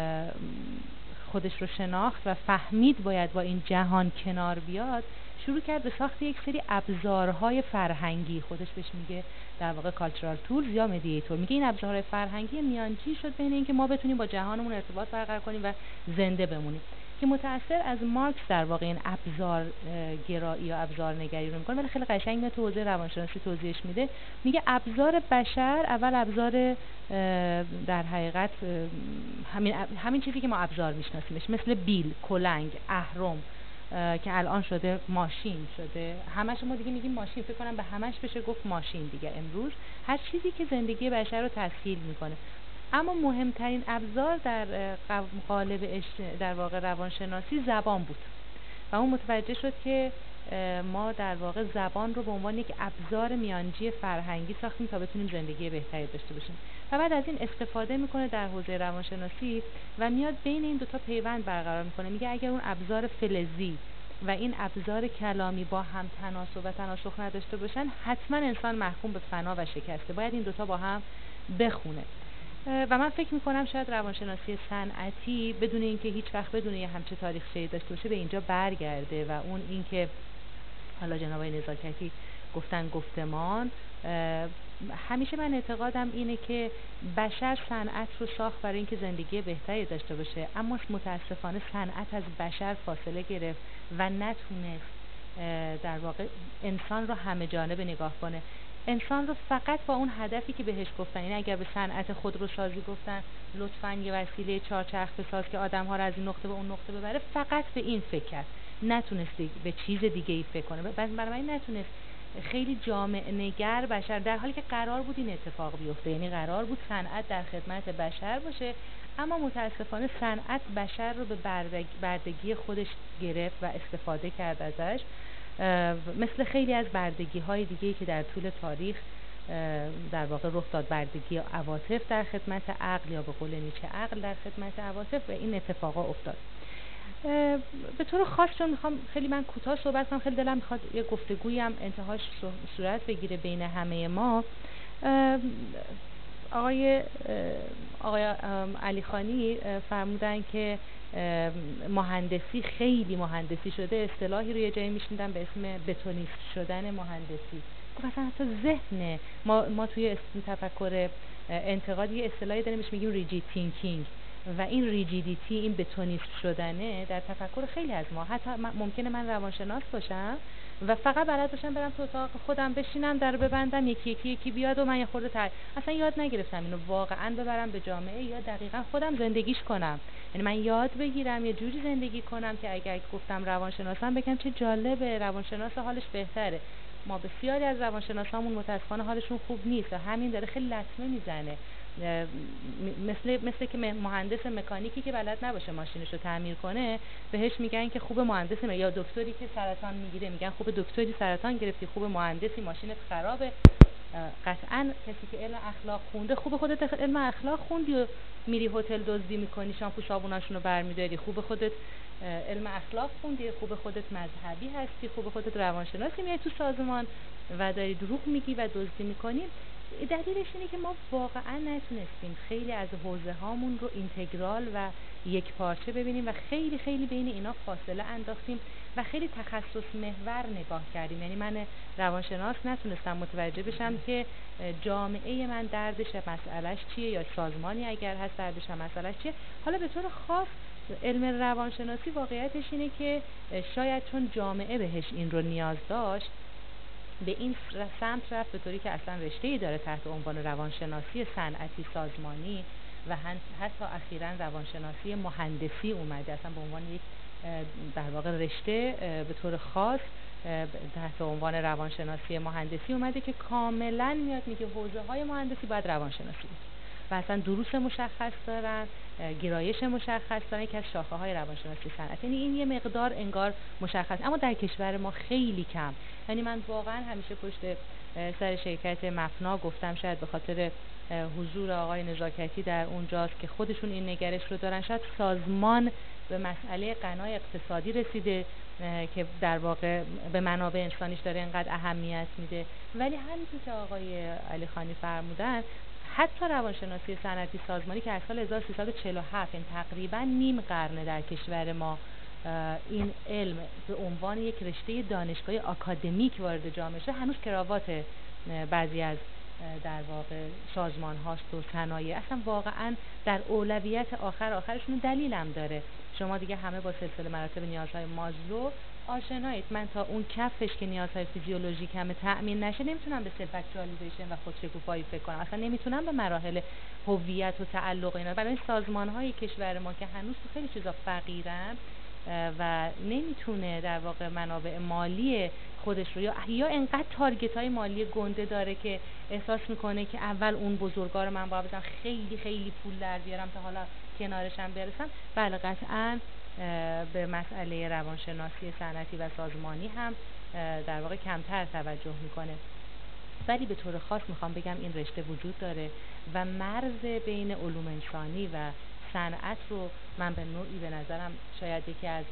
خودش رو شناخت و فهمید باید با این جهان کنار بیاد، شروع کرد به ساخت یک سری ابزارهای فرهنگی. خودش بهش میگه در واقع کالچرال تولز یا مدییتور. میگه این ابزارهای فرهنگی میانجی شد بین اینکه ما بتونیم با جهانمون ارتباط برقرار کنیم و زنده بمونیم، که متأثر از مارکس در واقع این ابزار گرایی یا ابزار نگری رو میکنه. ولی خیلی قشنگ میاد تو حوزه روانشناسی توضیحش میده. میگه ابزار بشر اول ابزار در حقیقت همین همین چیزی که ما ابزار میشناسیمش، مثل بیل، کلنگ، اهرم که الان شده ماشین شده. همش ما دیگه میگیم ماشین، فکر کنم به همش بشه گفت ماشین دیگه امروز. هر چیزی که زندگی بشر رو تسهیل میکنه. اما مهمترین ابزار در قالب در واقع روانشناسی زبان بود و اون متوجه شد که ما در واقع زبان رو به عنوان یک ابزار میانجی فرهنگی ساختیم تا بتونیم زندگی بهتری داشته باشیم و بعد از این استفاده میکنه در حوزه روانشناسی و میاد بین این دوتا پیوند برقرار میکنه. میگه اگر اون ابزار فلزی و این ابزار کلامی با هم تناسب و تناسخ نداشته باشن، حتما انسان محکوم به فنا و شکسته. باید این دوتا با هم بخونه. و من فکر میکنم شاید روانشناسی صنعتی بدون اینکه هیچ وقت بدون یه همچه تاریخچه‌ای داشته باشه به اینجا برگرده و اون اینکه حالا جناب آقای نزاکتی گفتن گفتمان، همیشه من اعتقادم اینه که بشر صنعت رو ساخت برای اینکه زندگی بهتری داشته باشه، اما متاسفانه صنعت از بشر فاصله گرفت و نتونست در واقع انسان رو همه جانبه نگاه کنه. انسان رو فقط با اون هدفی که بهش گفتن، یعنی اگر به صنعت خودروسازی گفتن لطفاً یه وسیله چهارچرخ بساز که آدم‌ها رو از این نقطه به اون نقطه ببره، فقط به این فکر کرد، نتونست به چیز دیگه ای فکر کنه. برای من نتونست خیلی جامع نگر بشر، در حالی که قرار بود این اتفاق بیفته، یعنی قرار بود صنعت در خدمت بشر باشه، اما متاسفانه صنعت بشر رو به بردگی خودش گرفت و استفاده کرد ازش، مثل خیلی از بردگی های دیگه‌ای که در طول تاریخ در واقع رخ داد. بردگی عواطف در خدمت عقل، یا به قول نیچه عقل در خدمت عواطف، و این اتفاقا افتاد. به طور خاص چون میخوام خیلی من کوتاه صحبت کنم، خیلی دلم میخواد یه گفتگویی هم انتهاش صورت بگیره بین همه ما. آقای آقای علیخانی فرمودن که مهندسی خیلی مهندسی شده، اصطلاحی رو یه جایی میشنیدم به اسم بتونیست شدن مهندسی. گفت اصلا حتی ذهن ما ما توی تفکر انتقادی یه اصطلاحی داریم بهش میگیم ریجید تینکینگ، و این ریجیدیتی، این بتونیست شدنه در تفکر خیلی از ما. حتی ممکنه من روانشناس باشم و فقط بلد باشم برم تو اتاق خودم بشینم، در ببندم، یکی یکی یکی بیاد و من یه خورده تر اصلا یاد نگرفتم اینو واقعا ببرم به جامعه یا دقیقاً خودم زندگیش کنم. یعنی من یاد بگیرم یه جوری زندگی کنم که اگر گفتم روانشناسم بگم چه جالبه، روانشناس حالش بهتره. ما بسیاری از روانشناسامون متاسفانه حالشون خوب نیست و همین داره خیلی لطمه میزنه. مثل مثل که مهندس مکانیکی که بلد نباشه ماشینشو تعمیر کنه بهش میگن که خوب مهندس، یا دکتری که سرطان میگیره میگن خوب دکتری سرطان گرفتی، خوب مهندسی ماشینت خرابه. قطعاً کسی که علم اخلاق خونده، خوب خودت علم اخلاق خوندی و میری هتل دزدی میکنی، شامپو صابوناشونو برمیداری، خوب خودت علم اخلاق خوندی، خوب خودت مذهبی هستی، خوب خودت روانشناسی، میای تو سازمان و داری دروغ میگی و دزدی میکنی. دلیلش اینه که ما واقعا نتونستیم خیلی از حوزه هامون رو اینتگرال و یک پارچه ببینیم و خیلی خیلی بین اینا فاصله انداختیم و خیلی تخصص محور نگاه کردیم. یعنی من روانشناس نتونستم متوجه بشم که جامعه من دردش مسئلهش چیه، یا سازمانی اگر هست دردش مسئلهش چیه. حالا به طور خاص علم روانشناسی واقعیتش اینه که شاید چون جامعه بهش این رو نیاز داشت به این سمت رفت، به طوری که اصلا رشته‌ای داره تحت عنوان روانشناسی صنعتی سازمانی و حتی اخیراً روانشناسی مهندسی اومده، اصلا به عنوان یک در واقع رشته به طور خاص تحت عنوان روانشناسی مهندسی اومده که کاملاً میاد میگه حوزه‌های مهندسی باید روانشناسی بود و اصلا دروس مشخص دارن، گرایش مشخص دارن که از شاخه‌های روانشناسی صنعتی. یعنی این یه مقدار انگار مشخص، اما در کشور ما خیلی کم. یعنی من واقعا همیشه پشت سر شرکت مپنا گفتم شاید به خاطر حضور آقای نزاکتی در اونجاست که خودشون این نگرش رو دارن. شاید سازمان به مسئله غنای اقتصادی رسیده که در واقع به منابع انسانیش داره اینقدر اهمیت میده، ولی همینطور که آقای علی خانی فرمودن حتی روانشناسی صنعتی سازمانی که از سال هزار و سیصد و چهل و هفت این تقریبا نیم قرن در کشور ما این علم به عنوان یک رشته دانشگاهی آکادمیک وارد جامعه شده، هنوز کراوات بعضی از در واقع سازمان هاست و صنایع اصلا واقعا در اولویت آخر آخرشون. دلیلم داره، شما دیگه همه با سلسله مراتب نیازهای مازلو آشنایید. من تا اون کفش که نیازهای فیزیولوژیک همه تأمین نشه نمیتونم به سلف اکچوالایزیشن و خودشکوفایی فکر کنم، اصلا نمیتونم به مراحل هویت و تعلق اینا. برای سازمان‌های کشور ما که هنوز تو خیلی چیزا فقیرن و نمیتونه در واقع منابع مالی خودش رو یا یا انقدر تارگت های مالی گنده داره که احساس میکنه که اول اون بزرگا رو من باید بزنم خیلی خیلی پول در بیارم تا حالا کنارشم برسم. بله قطعاً به مسئله روانشناسی صنعتی و سازمانی هم در واقع کمتر توجه میکنه، ولی به طور خاص میخوام بگم این رشته وجود داره و مرز بین علوم انسانی و صنعت رو من به نوعی به نظرم شاید یکی از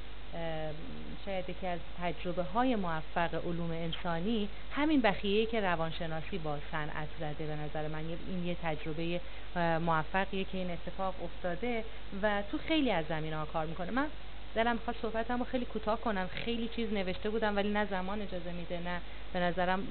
شاید یکی از تجربه های موفق علوم انسانی همین بخیه‌ای که روانشناسی با صنعت زده. به نظر من این یه تجربه موفقیه که این اتفاق افتاده و تو خیلی از زمینه‌ها کار میکنه. من دلم میخواد صحبتمو خیلی کوتاه کنم، خیلی چیز نوشته بودم ولی نه زمان اجازه میده نه به نظرم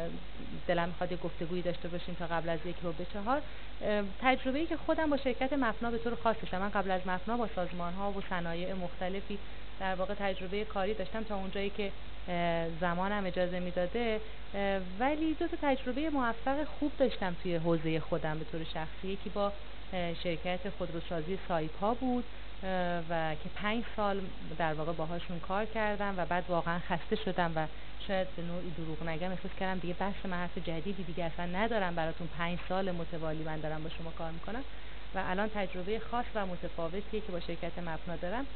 دلم میخواد یه گفتگویی داشته باشیم تا قبل از یک رو به چهار. تجربه‌ای که خودم با شرکت مپنا به طور خاص داشتم، من قبل از مپنا با سازمان‌ها و صنایع مختلفی در واقع تجربه کاری داشتم تا اونجایی که زمانم اجازه میداده، ولی دو تا تجربه موفق خوب داشتم توی حوزه خودم به طور شخصی. یکی با شرکت خودروسازی سایپا بود و که پنج سال در واقع باهاشون کار کردم و بعد واقعا خسته شدم و شاید به نوعی دروغ نگم احساس کردم دیگه بس، من حرف جدیدی دیگه اصلا ندارم براتون، پنج سال متوالی من دارم با شما کار میکنم و الان تجربه خاص و متفاوتیه که با شرکت مپنا دارم.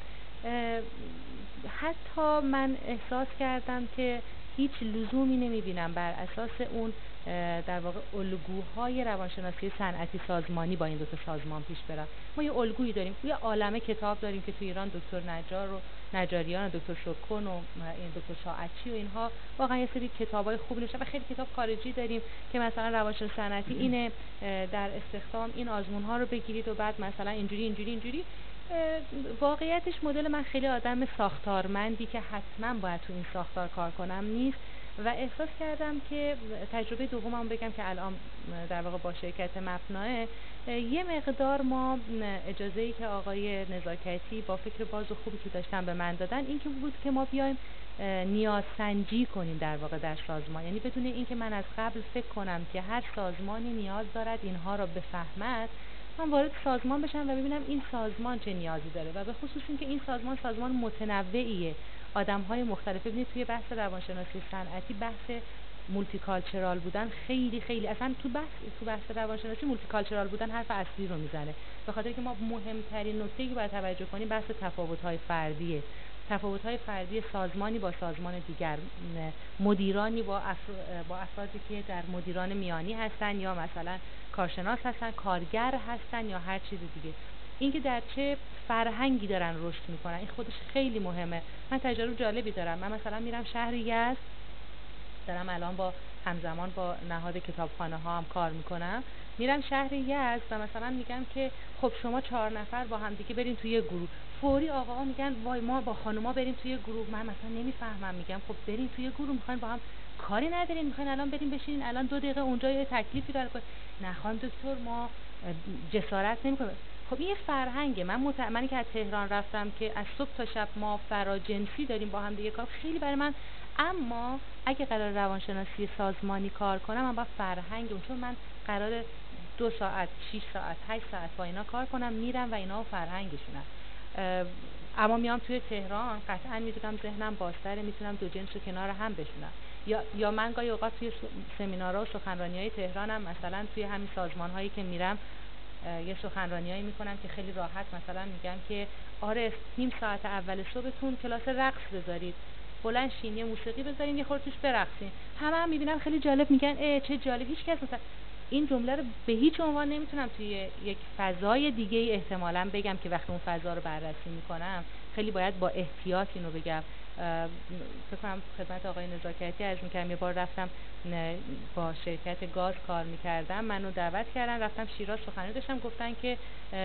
حتی من احساس کردم که هیچ لزومی نمیبینم بر اساس اون در واقع الگوهای روانشناسی صنعتی سازمانی با این دو تا سازمان پیش برم. ما یه الگویی داریم، یه عالمه کتاب داریم که تو ایران دکتر نجار و نجاریان و دکتر شکن و این دکتر ساعتی و اینها واقعا یه سری کتابای خوب نوشتن و خیلی کتاب خارجی داریم که مثلا روانشناسی صنعتی اینه، در استخدام این آزمون ها رو بگیرید و بعد مثلا اینجوری اینجوری اینجوری. واقعیتش مدل من خیلی آدم ساختارمندی که حتما باید تو این ساختار کار کنم نیست و احساس کردم که تجربه دومم بگم که الان در واقع با شرکت مپناه یه مقدار ما اجازه‌ای که آقای نزاکتی با فکر باز و خوبی که داشتن به من دادن این که بود که ما بیایم نیاز سنجی کنیم در واقع در سازمان، یعنی بدون اینکه من از قبل فکر کنم که هر سازمانی نیاز دارد اینها را بفهمد، من وارد سازمان بشم و ببینم این سازمان چه نیازی داره و به خصوص اینکه این سازمان سازمان متنوعیه، آدم‌های مختلف. ببینید توی بحث روانشناسی صنعتی بحث مولتی کالچرال بودن خیلی خیلی اصلا تو بحث تو بحث روانشناسی مولتی کالچرال بودن حرف اصلی رو میزنه، به خاطر که ما مهمترین نکته‌ای که باید توجه کنیم بحث تفاوت‌های فردیه. تفاوت‌های فردی سازمانی با سازمان دیگر، مدیرانی با افر... با افرادی که در مدیران میانی هستن یا مثلا کارشناس هستن، کارگر هستن یا هر چیز دیگه، اینکه در چه فرهنگی دارن رشد میکنن این خودش خیلی مهمه. من تجربه جالبی دارم، من مثلا میرم شهر یزد، دارم الان با همزمان با نهاد کتابخانه ها هم کار میکنم، میرم شهر یزد و مثلا میگم که خب شما چهار نفر با هم دیگه برین توی گروه، فوری آقاها میگن وای ما با خانوما بریم توی گروه. من مثلا نمیفهمم، میگم خب برین توی گروه، میخواین با هم کاری ندارین، میخواین الان بریم بشینین الان دو دقیقه اونجا یه تکلیفی رو کنین؟ نه خانم دکتر ما جسارت نمیکنیم. خب این فرهنگه. من مت... منی که از تهران رفتم که از صبح تا شب ما فراجنسی داریم با هم دیگه کار، خیلی برای من، اما اگه قرار روانشناسی سازمانی کار کنم من با فرهنگ اون، چون من قرار دو ساعت شش ساعت هشت ساعت با اینا کار کنم، میرم و اینا فرهنگشونن. اما میام توی تهران قطعا میدونم ذهنم بازتره، میتونم دو جنس رو کنار هم بشونم. یا یا من گاهی اوقات توی سمینارها و سخنرانی‌های تهرانم مثلا توی همین سازمان‌هایی که میرم یه سخنرانیایی میکنم که خیلی راحت مثلا میگم که آره نیم ساعت اول صبحتون کلاس رقص بذارید، بلند شین یه موسیقی بذارین یه خورده توش برقصین. همه هم میبینم خیلی جالب میگن اه چه جالب. هیچ کس مثلا این جمله رو به هیچ عنوان نمیتونم توی یک فضای دیگه ای احتمالاً بگم که وقتی اون فضا رو بررسی میکنم خیلی باید با احتیاط اینو بگم. فکر کنم خدمت آقای نزاکتی عرض میکردم یه بار رفتم با شرکت گاز کار میکردم، منو دعوت کردن رفتم شیراز سخنرانی داشتم، گفتن که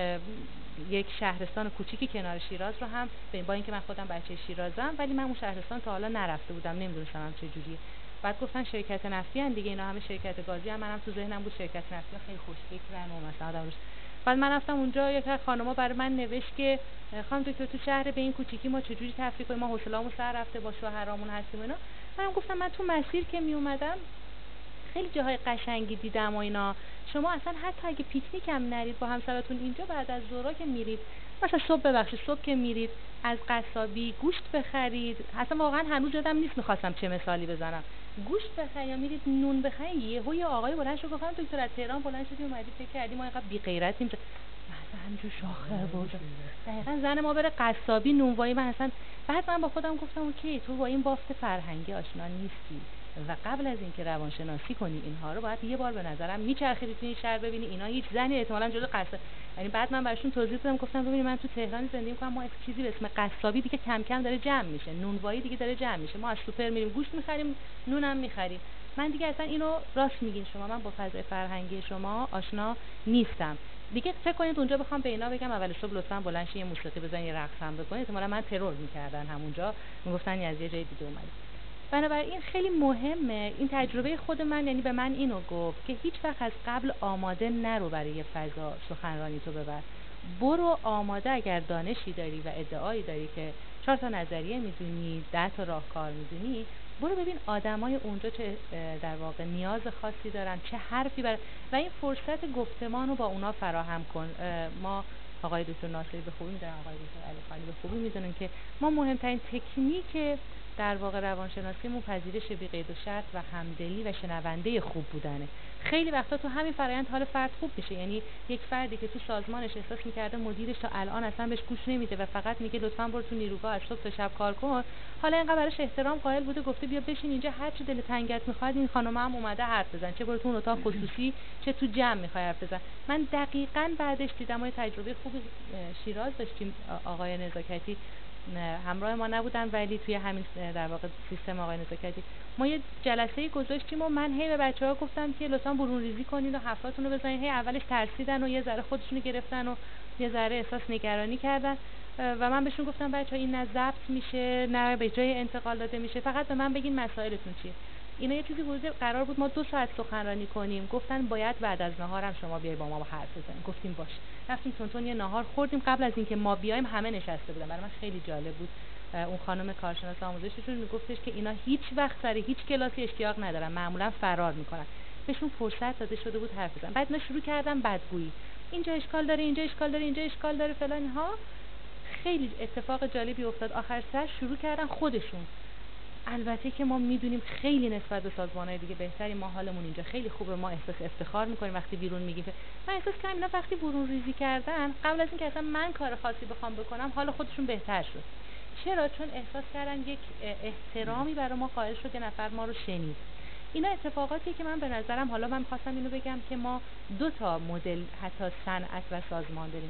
یک شهرستان کوچیکی کنار شیراز رو هم، با اینکه من خودم بچه شیرازم ولی من اون شهرستان تا حالا نرفته بودم، نمیدونستم هم چه جوریه. بعد گفتن شرکت نفتی ان دیگه، اینا همه شرکت گازی هم، منم تو ذهنم بود شرکت نفتی ها خیلی خوش فکرن و مثلا آدم روش. بعد من رفتم اونجا، یک خانوما برای من نوشت که خانم دکتر تو شهر به این کوچیکی ما چجوری تفریح کنیم، ما حوصله‌مون سر رفته با شوهرامون هستیم و اینا. منم گفتم من تو مسیر که می اومدم خیلی جاهای قشنگی دیدم و اینا، شما اصلا حتی اگه پیکنیک هم نرید با همسرتون اینجا بعد از ظهر که میرید مثلا صبح ببخشید صبح که میرید از قصابی گوشت بخرید، اصلا واقعا هنوز یادم نیست میخواستم چه مثالی بزنم، گوشت بخرید یا میرید نون بخرید، یهو یه آقای بلند شد گفت دکتر از تهران بلند شدی اومدی فکر کردی ما اینقدر بی غیرتیم؟ من اصلا همینجور شاخه بودم. دقیقاً زن ما بره قصابی نونوایی، من اصلا بعد من با خودم گفتم اوکی تو با این بافت فرهنگی آشنا نیستی و قبل از اینکه روانشناسی کنی اینها رو باید یه بار به نظرم میچرخیدی تو این شهر ببینی اینا هیچ زنی احتمالاً جزو قصاب، یعنی بعد من براشون توضیح دادم گفتم ببینید من تو تهران زندگی می‌کنم، ما اسم چیزی به اسم قصابی دیگه کم کم داره جمع میشه، نونوایی دیگه داره جمع میشه، ما از سوپر میریم گوشت می‌خریم نونم می‌خریم. من دیگه اصلا اینو راست میگین شما، من با فضای فرهنگی شما آشنا نیستم دیگه. فکر کنید اونجا بخوام به اینا بگم اول صبح لطفاً بلند شین یه موسیقی بزنین یه رقص هم بکنید، احتمالاً من ترور می‌کردن همونجا، میگفتن از یه جای دیگه اومدی. بنابراین خیلی مهمه این تجربه خود من، یعنی به من اینو گفت که هیچ وقت از قبل آماده نرو برای یه فضا سخنرانی تو ببر، برو آماده اگر دانشی داری و ادعایی داری که چهار تا نظریه میدونی ده تا راهکار میدونی، برو ببین آدمای اونجا چه در واقع نیاز خاصی دارن، چه حرفی بر و این فرصت گفتمان رو با اونا فراهم کن. ما آقای دکتر ناصری به خوبی میدونن، آقای دکتر علی خانی به خوبی میدونن که ما مهمترین تکنیک در واقع روانشناسیمون پذیرش بی قید و شرط و همدلی و شنونده خوب بودنه. خیلی وقتا تو همین فرآیند حال فرد خوب میشه، یعنی یک فردی که تو سازمانش احساس میکرده مدیرش تا الان اصلا بهش گوش نمیده و فقط میگه لطفاً برو تو نیروگاه از صبح تا شب کار کن، حالا اینقدر براش احترام قائل بوده گفته بیا بشین اینجا هر چه دل تنگت میخواد این خانم هم اومده حرف بزن، چه برو تو اون اتاق خصوصی چه تو جمع میخوای حرف بزن. من دقیقاً بعدش دیدم ما تجربه خوب شیراز داشتیم آقای نزاکتی، همراه ما نبودن، ولی توی همین در واقع سیستم آقای نزاکتی ما یه جلسه گذاشتیم و من هی به بچه‌ها گفتم که لطفاً برون ریزی کنین و حرفاتون رو بزنین. هی اولش ترسیدن و یه ذره خودشونو گرفتن و یه ذره احساس نگرانی کردن و من بهشون گفتم بچه‌ها این نه ضبط میشه نه به جای انتقال داده میشه، فقط به من بگین مسائلتون چیه. اینا یه چیزی حدود قرار بود ما دو ساعت سخنرانی کنیم، گفتن باید بعد از ناهارم شما بیای با ما حرف بزنین. گفتیم باش. رفتیم تونتون یه ناهار خوردیم. قبل از اینکه ما بیایم همه نشسته بودن. برای من خیلی جالب بود. اون خانم کارشناس آموزششون میگفتش که اینا هیچ وقت سر هیچ کلاسی اشتیاق ندارن، معمولا فرار میکنن. بهشون فرصت داده شده بود حرف بزنن. بعد اینا شروع کردن بدگویی. اینجا اشکال داره، اینجا اشکال داره، اینجا اشکال داره فلان ها. خیلی اتفاق جالبی افتاد. آخر سر شروع کردن خودشون. البته که ما میدونیم خیلی نسبت به سازمان‌های دیگه بهتری، ما حالمون اینجا خیلی خوبه، ما احساس افتخار میکنیم وقتی بیرون میگیم. من احساس کردم اینا وقتی برون ریزی کردن قبل از اینکه اصلا من کار خاصی بخوام بکنم حال خودشون بهتر شد. چرا؟ چون احساس کردن یک احترامی برای ما قائل شد، یه نفر ما رو شنید. اینا اتفاقاتیه که من به نظرم، حالا من می‌خواستم اینو بگم که ما دو تا مدل حتی صنعت و سازمان داریم.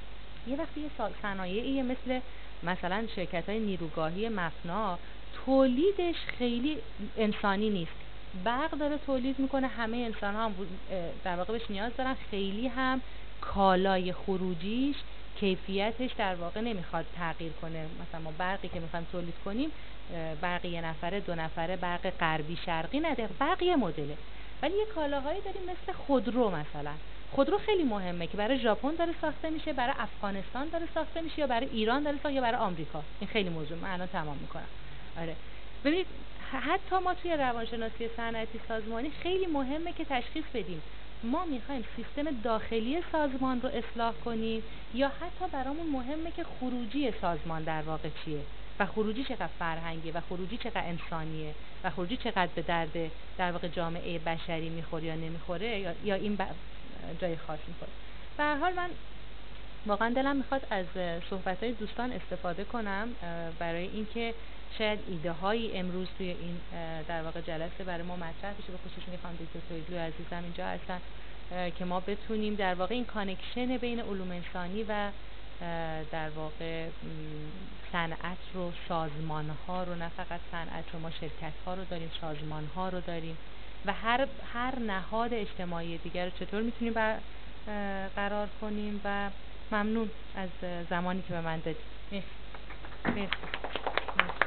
یه وقتی یه صنایعی مثل مثلا شرکت‌های نیروگاهی مفنا تولیدش خیلی انسانی نیست، برق داره تولید میکنه، همه انسان ها هم در واقع بهش نیاز دارن، خیلی هم کالای خروجیش کیفیتش در واقع نمیخواد تغییر کنه. مثلا ما برقی که میخوایم تولید کنیم برق یه نفره دو نفره، برق غربی شرقی نده، برق یه مدله. ولی یه کالاهایی داریم مثل خودرو. مثلا خودرو خیلی مهمه که برای ژاپن داره ساخته میشه، برای افغانستان داره ساخته میشه، یا برای ایران داره ساخته، یا برای آمریکا. این خیلی موضوع، من الان تمام میکنم. آره ببینید حتی ما توی روانشناسی صنعتی سازمانی خیلی مهمه که تشخیص بدیم ما میخوایم سیستم داخلی سازمان رو اصلاح کنیم یا حتی برامون مهمه که خروجی سازمان در واقع چیه و خروجی چقدر فرهنگیه و خروجی چقدر انسانیه و خروجی چقدر به درد در واقع جامعه بشری میخوره یا نمیخوره یا, یا این جای خاص میخوره. به هر حال من واقعا دلم میخواد از صحبت‌های دوستان استفاده کنم برای اینکه شاید ایده هایی امروز توی این در واقع جلسه برای ما مطرح بشه، به خصوص اینکه خانم دکتر تویگلو عزیزم اینجا هستن، که ما بتونیم در واقع این کانکشن بین علوم انسانی و در واقع صنعت رو، سازمان ها رو، نه فقط صنعت رو، ما شرکت ها رو داریم، سازمان ها رو داریم و هر هر نهاد اجتماعی دیگر رو چطور میتونیم برقرار کنیم. و ممنون از زمانی که به من دادید. مرسی. مرسی.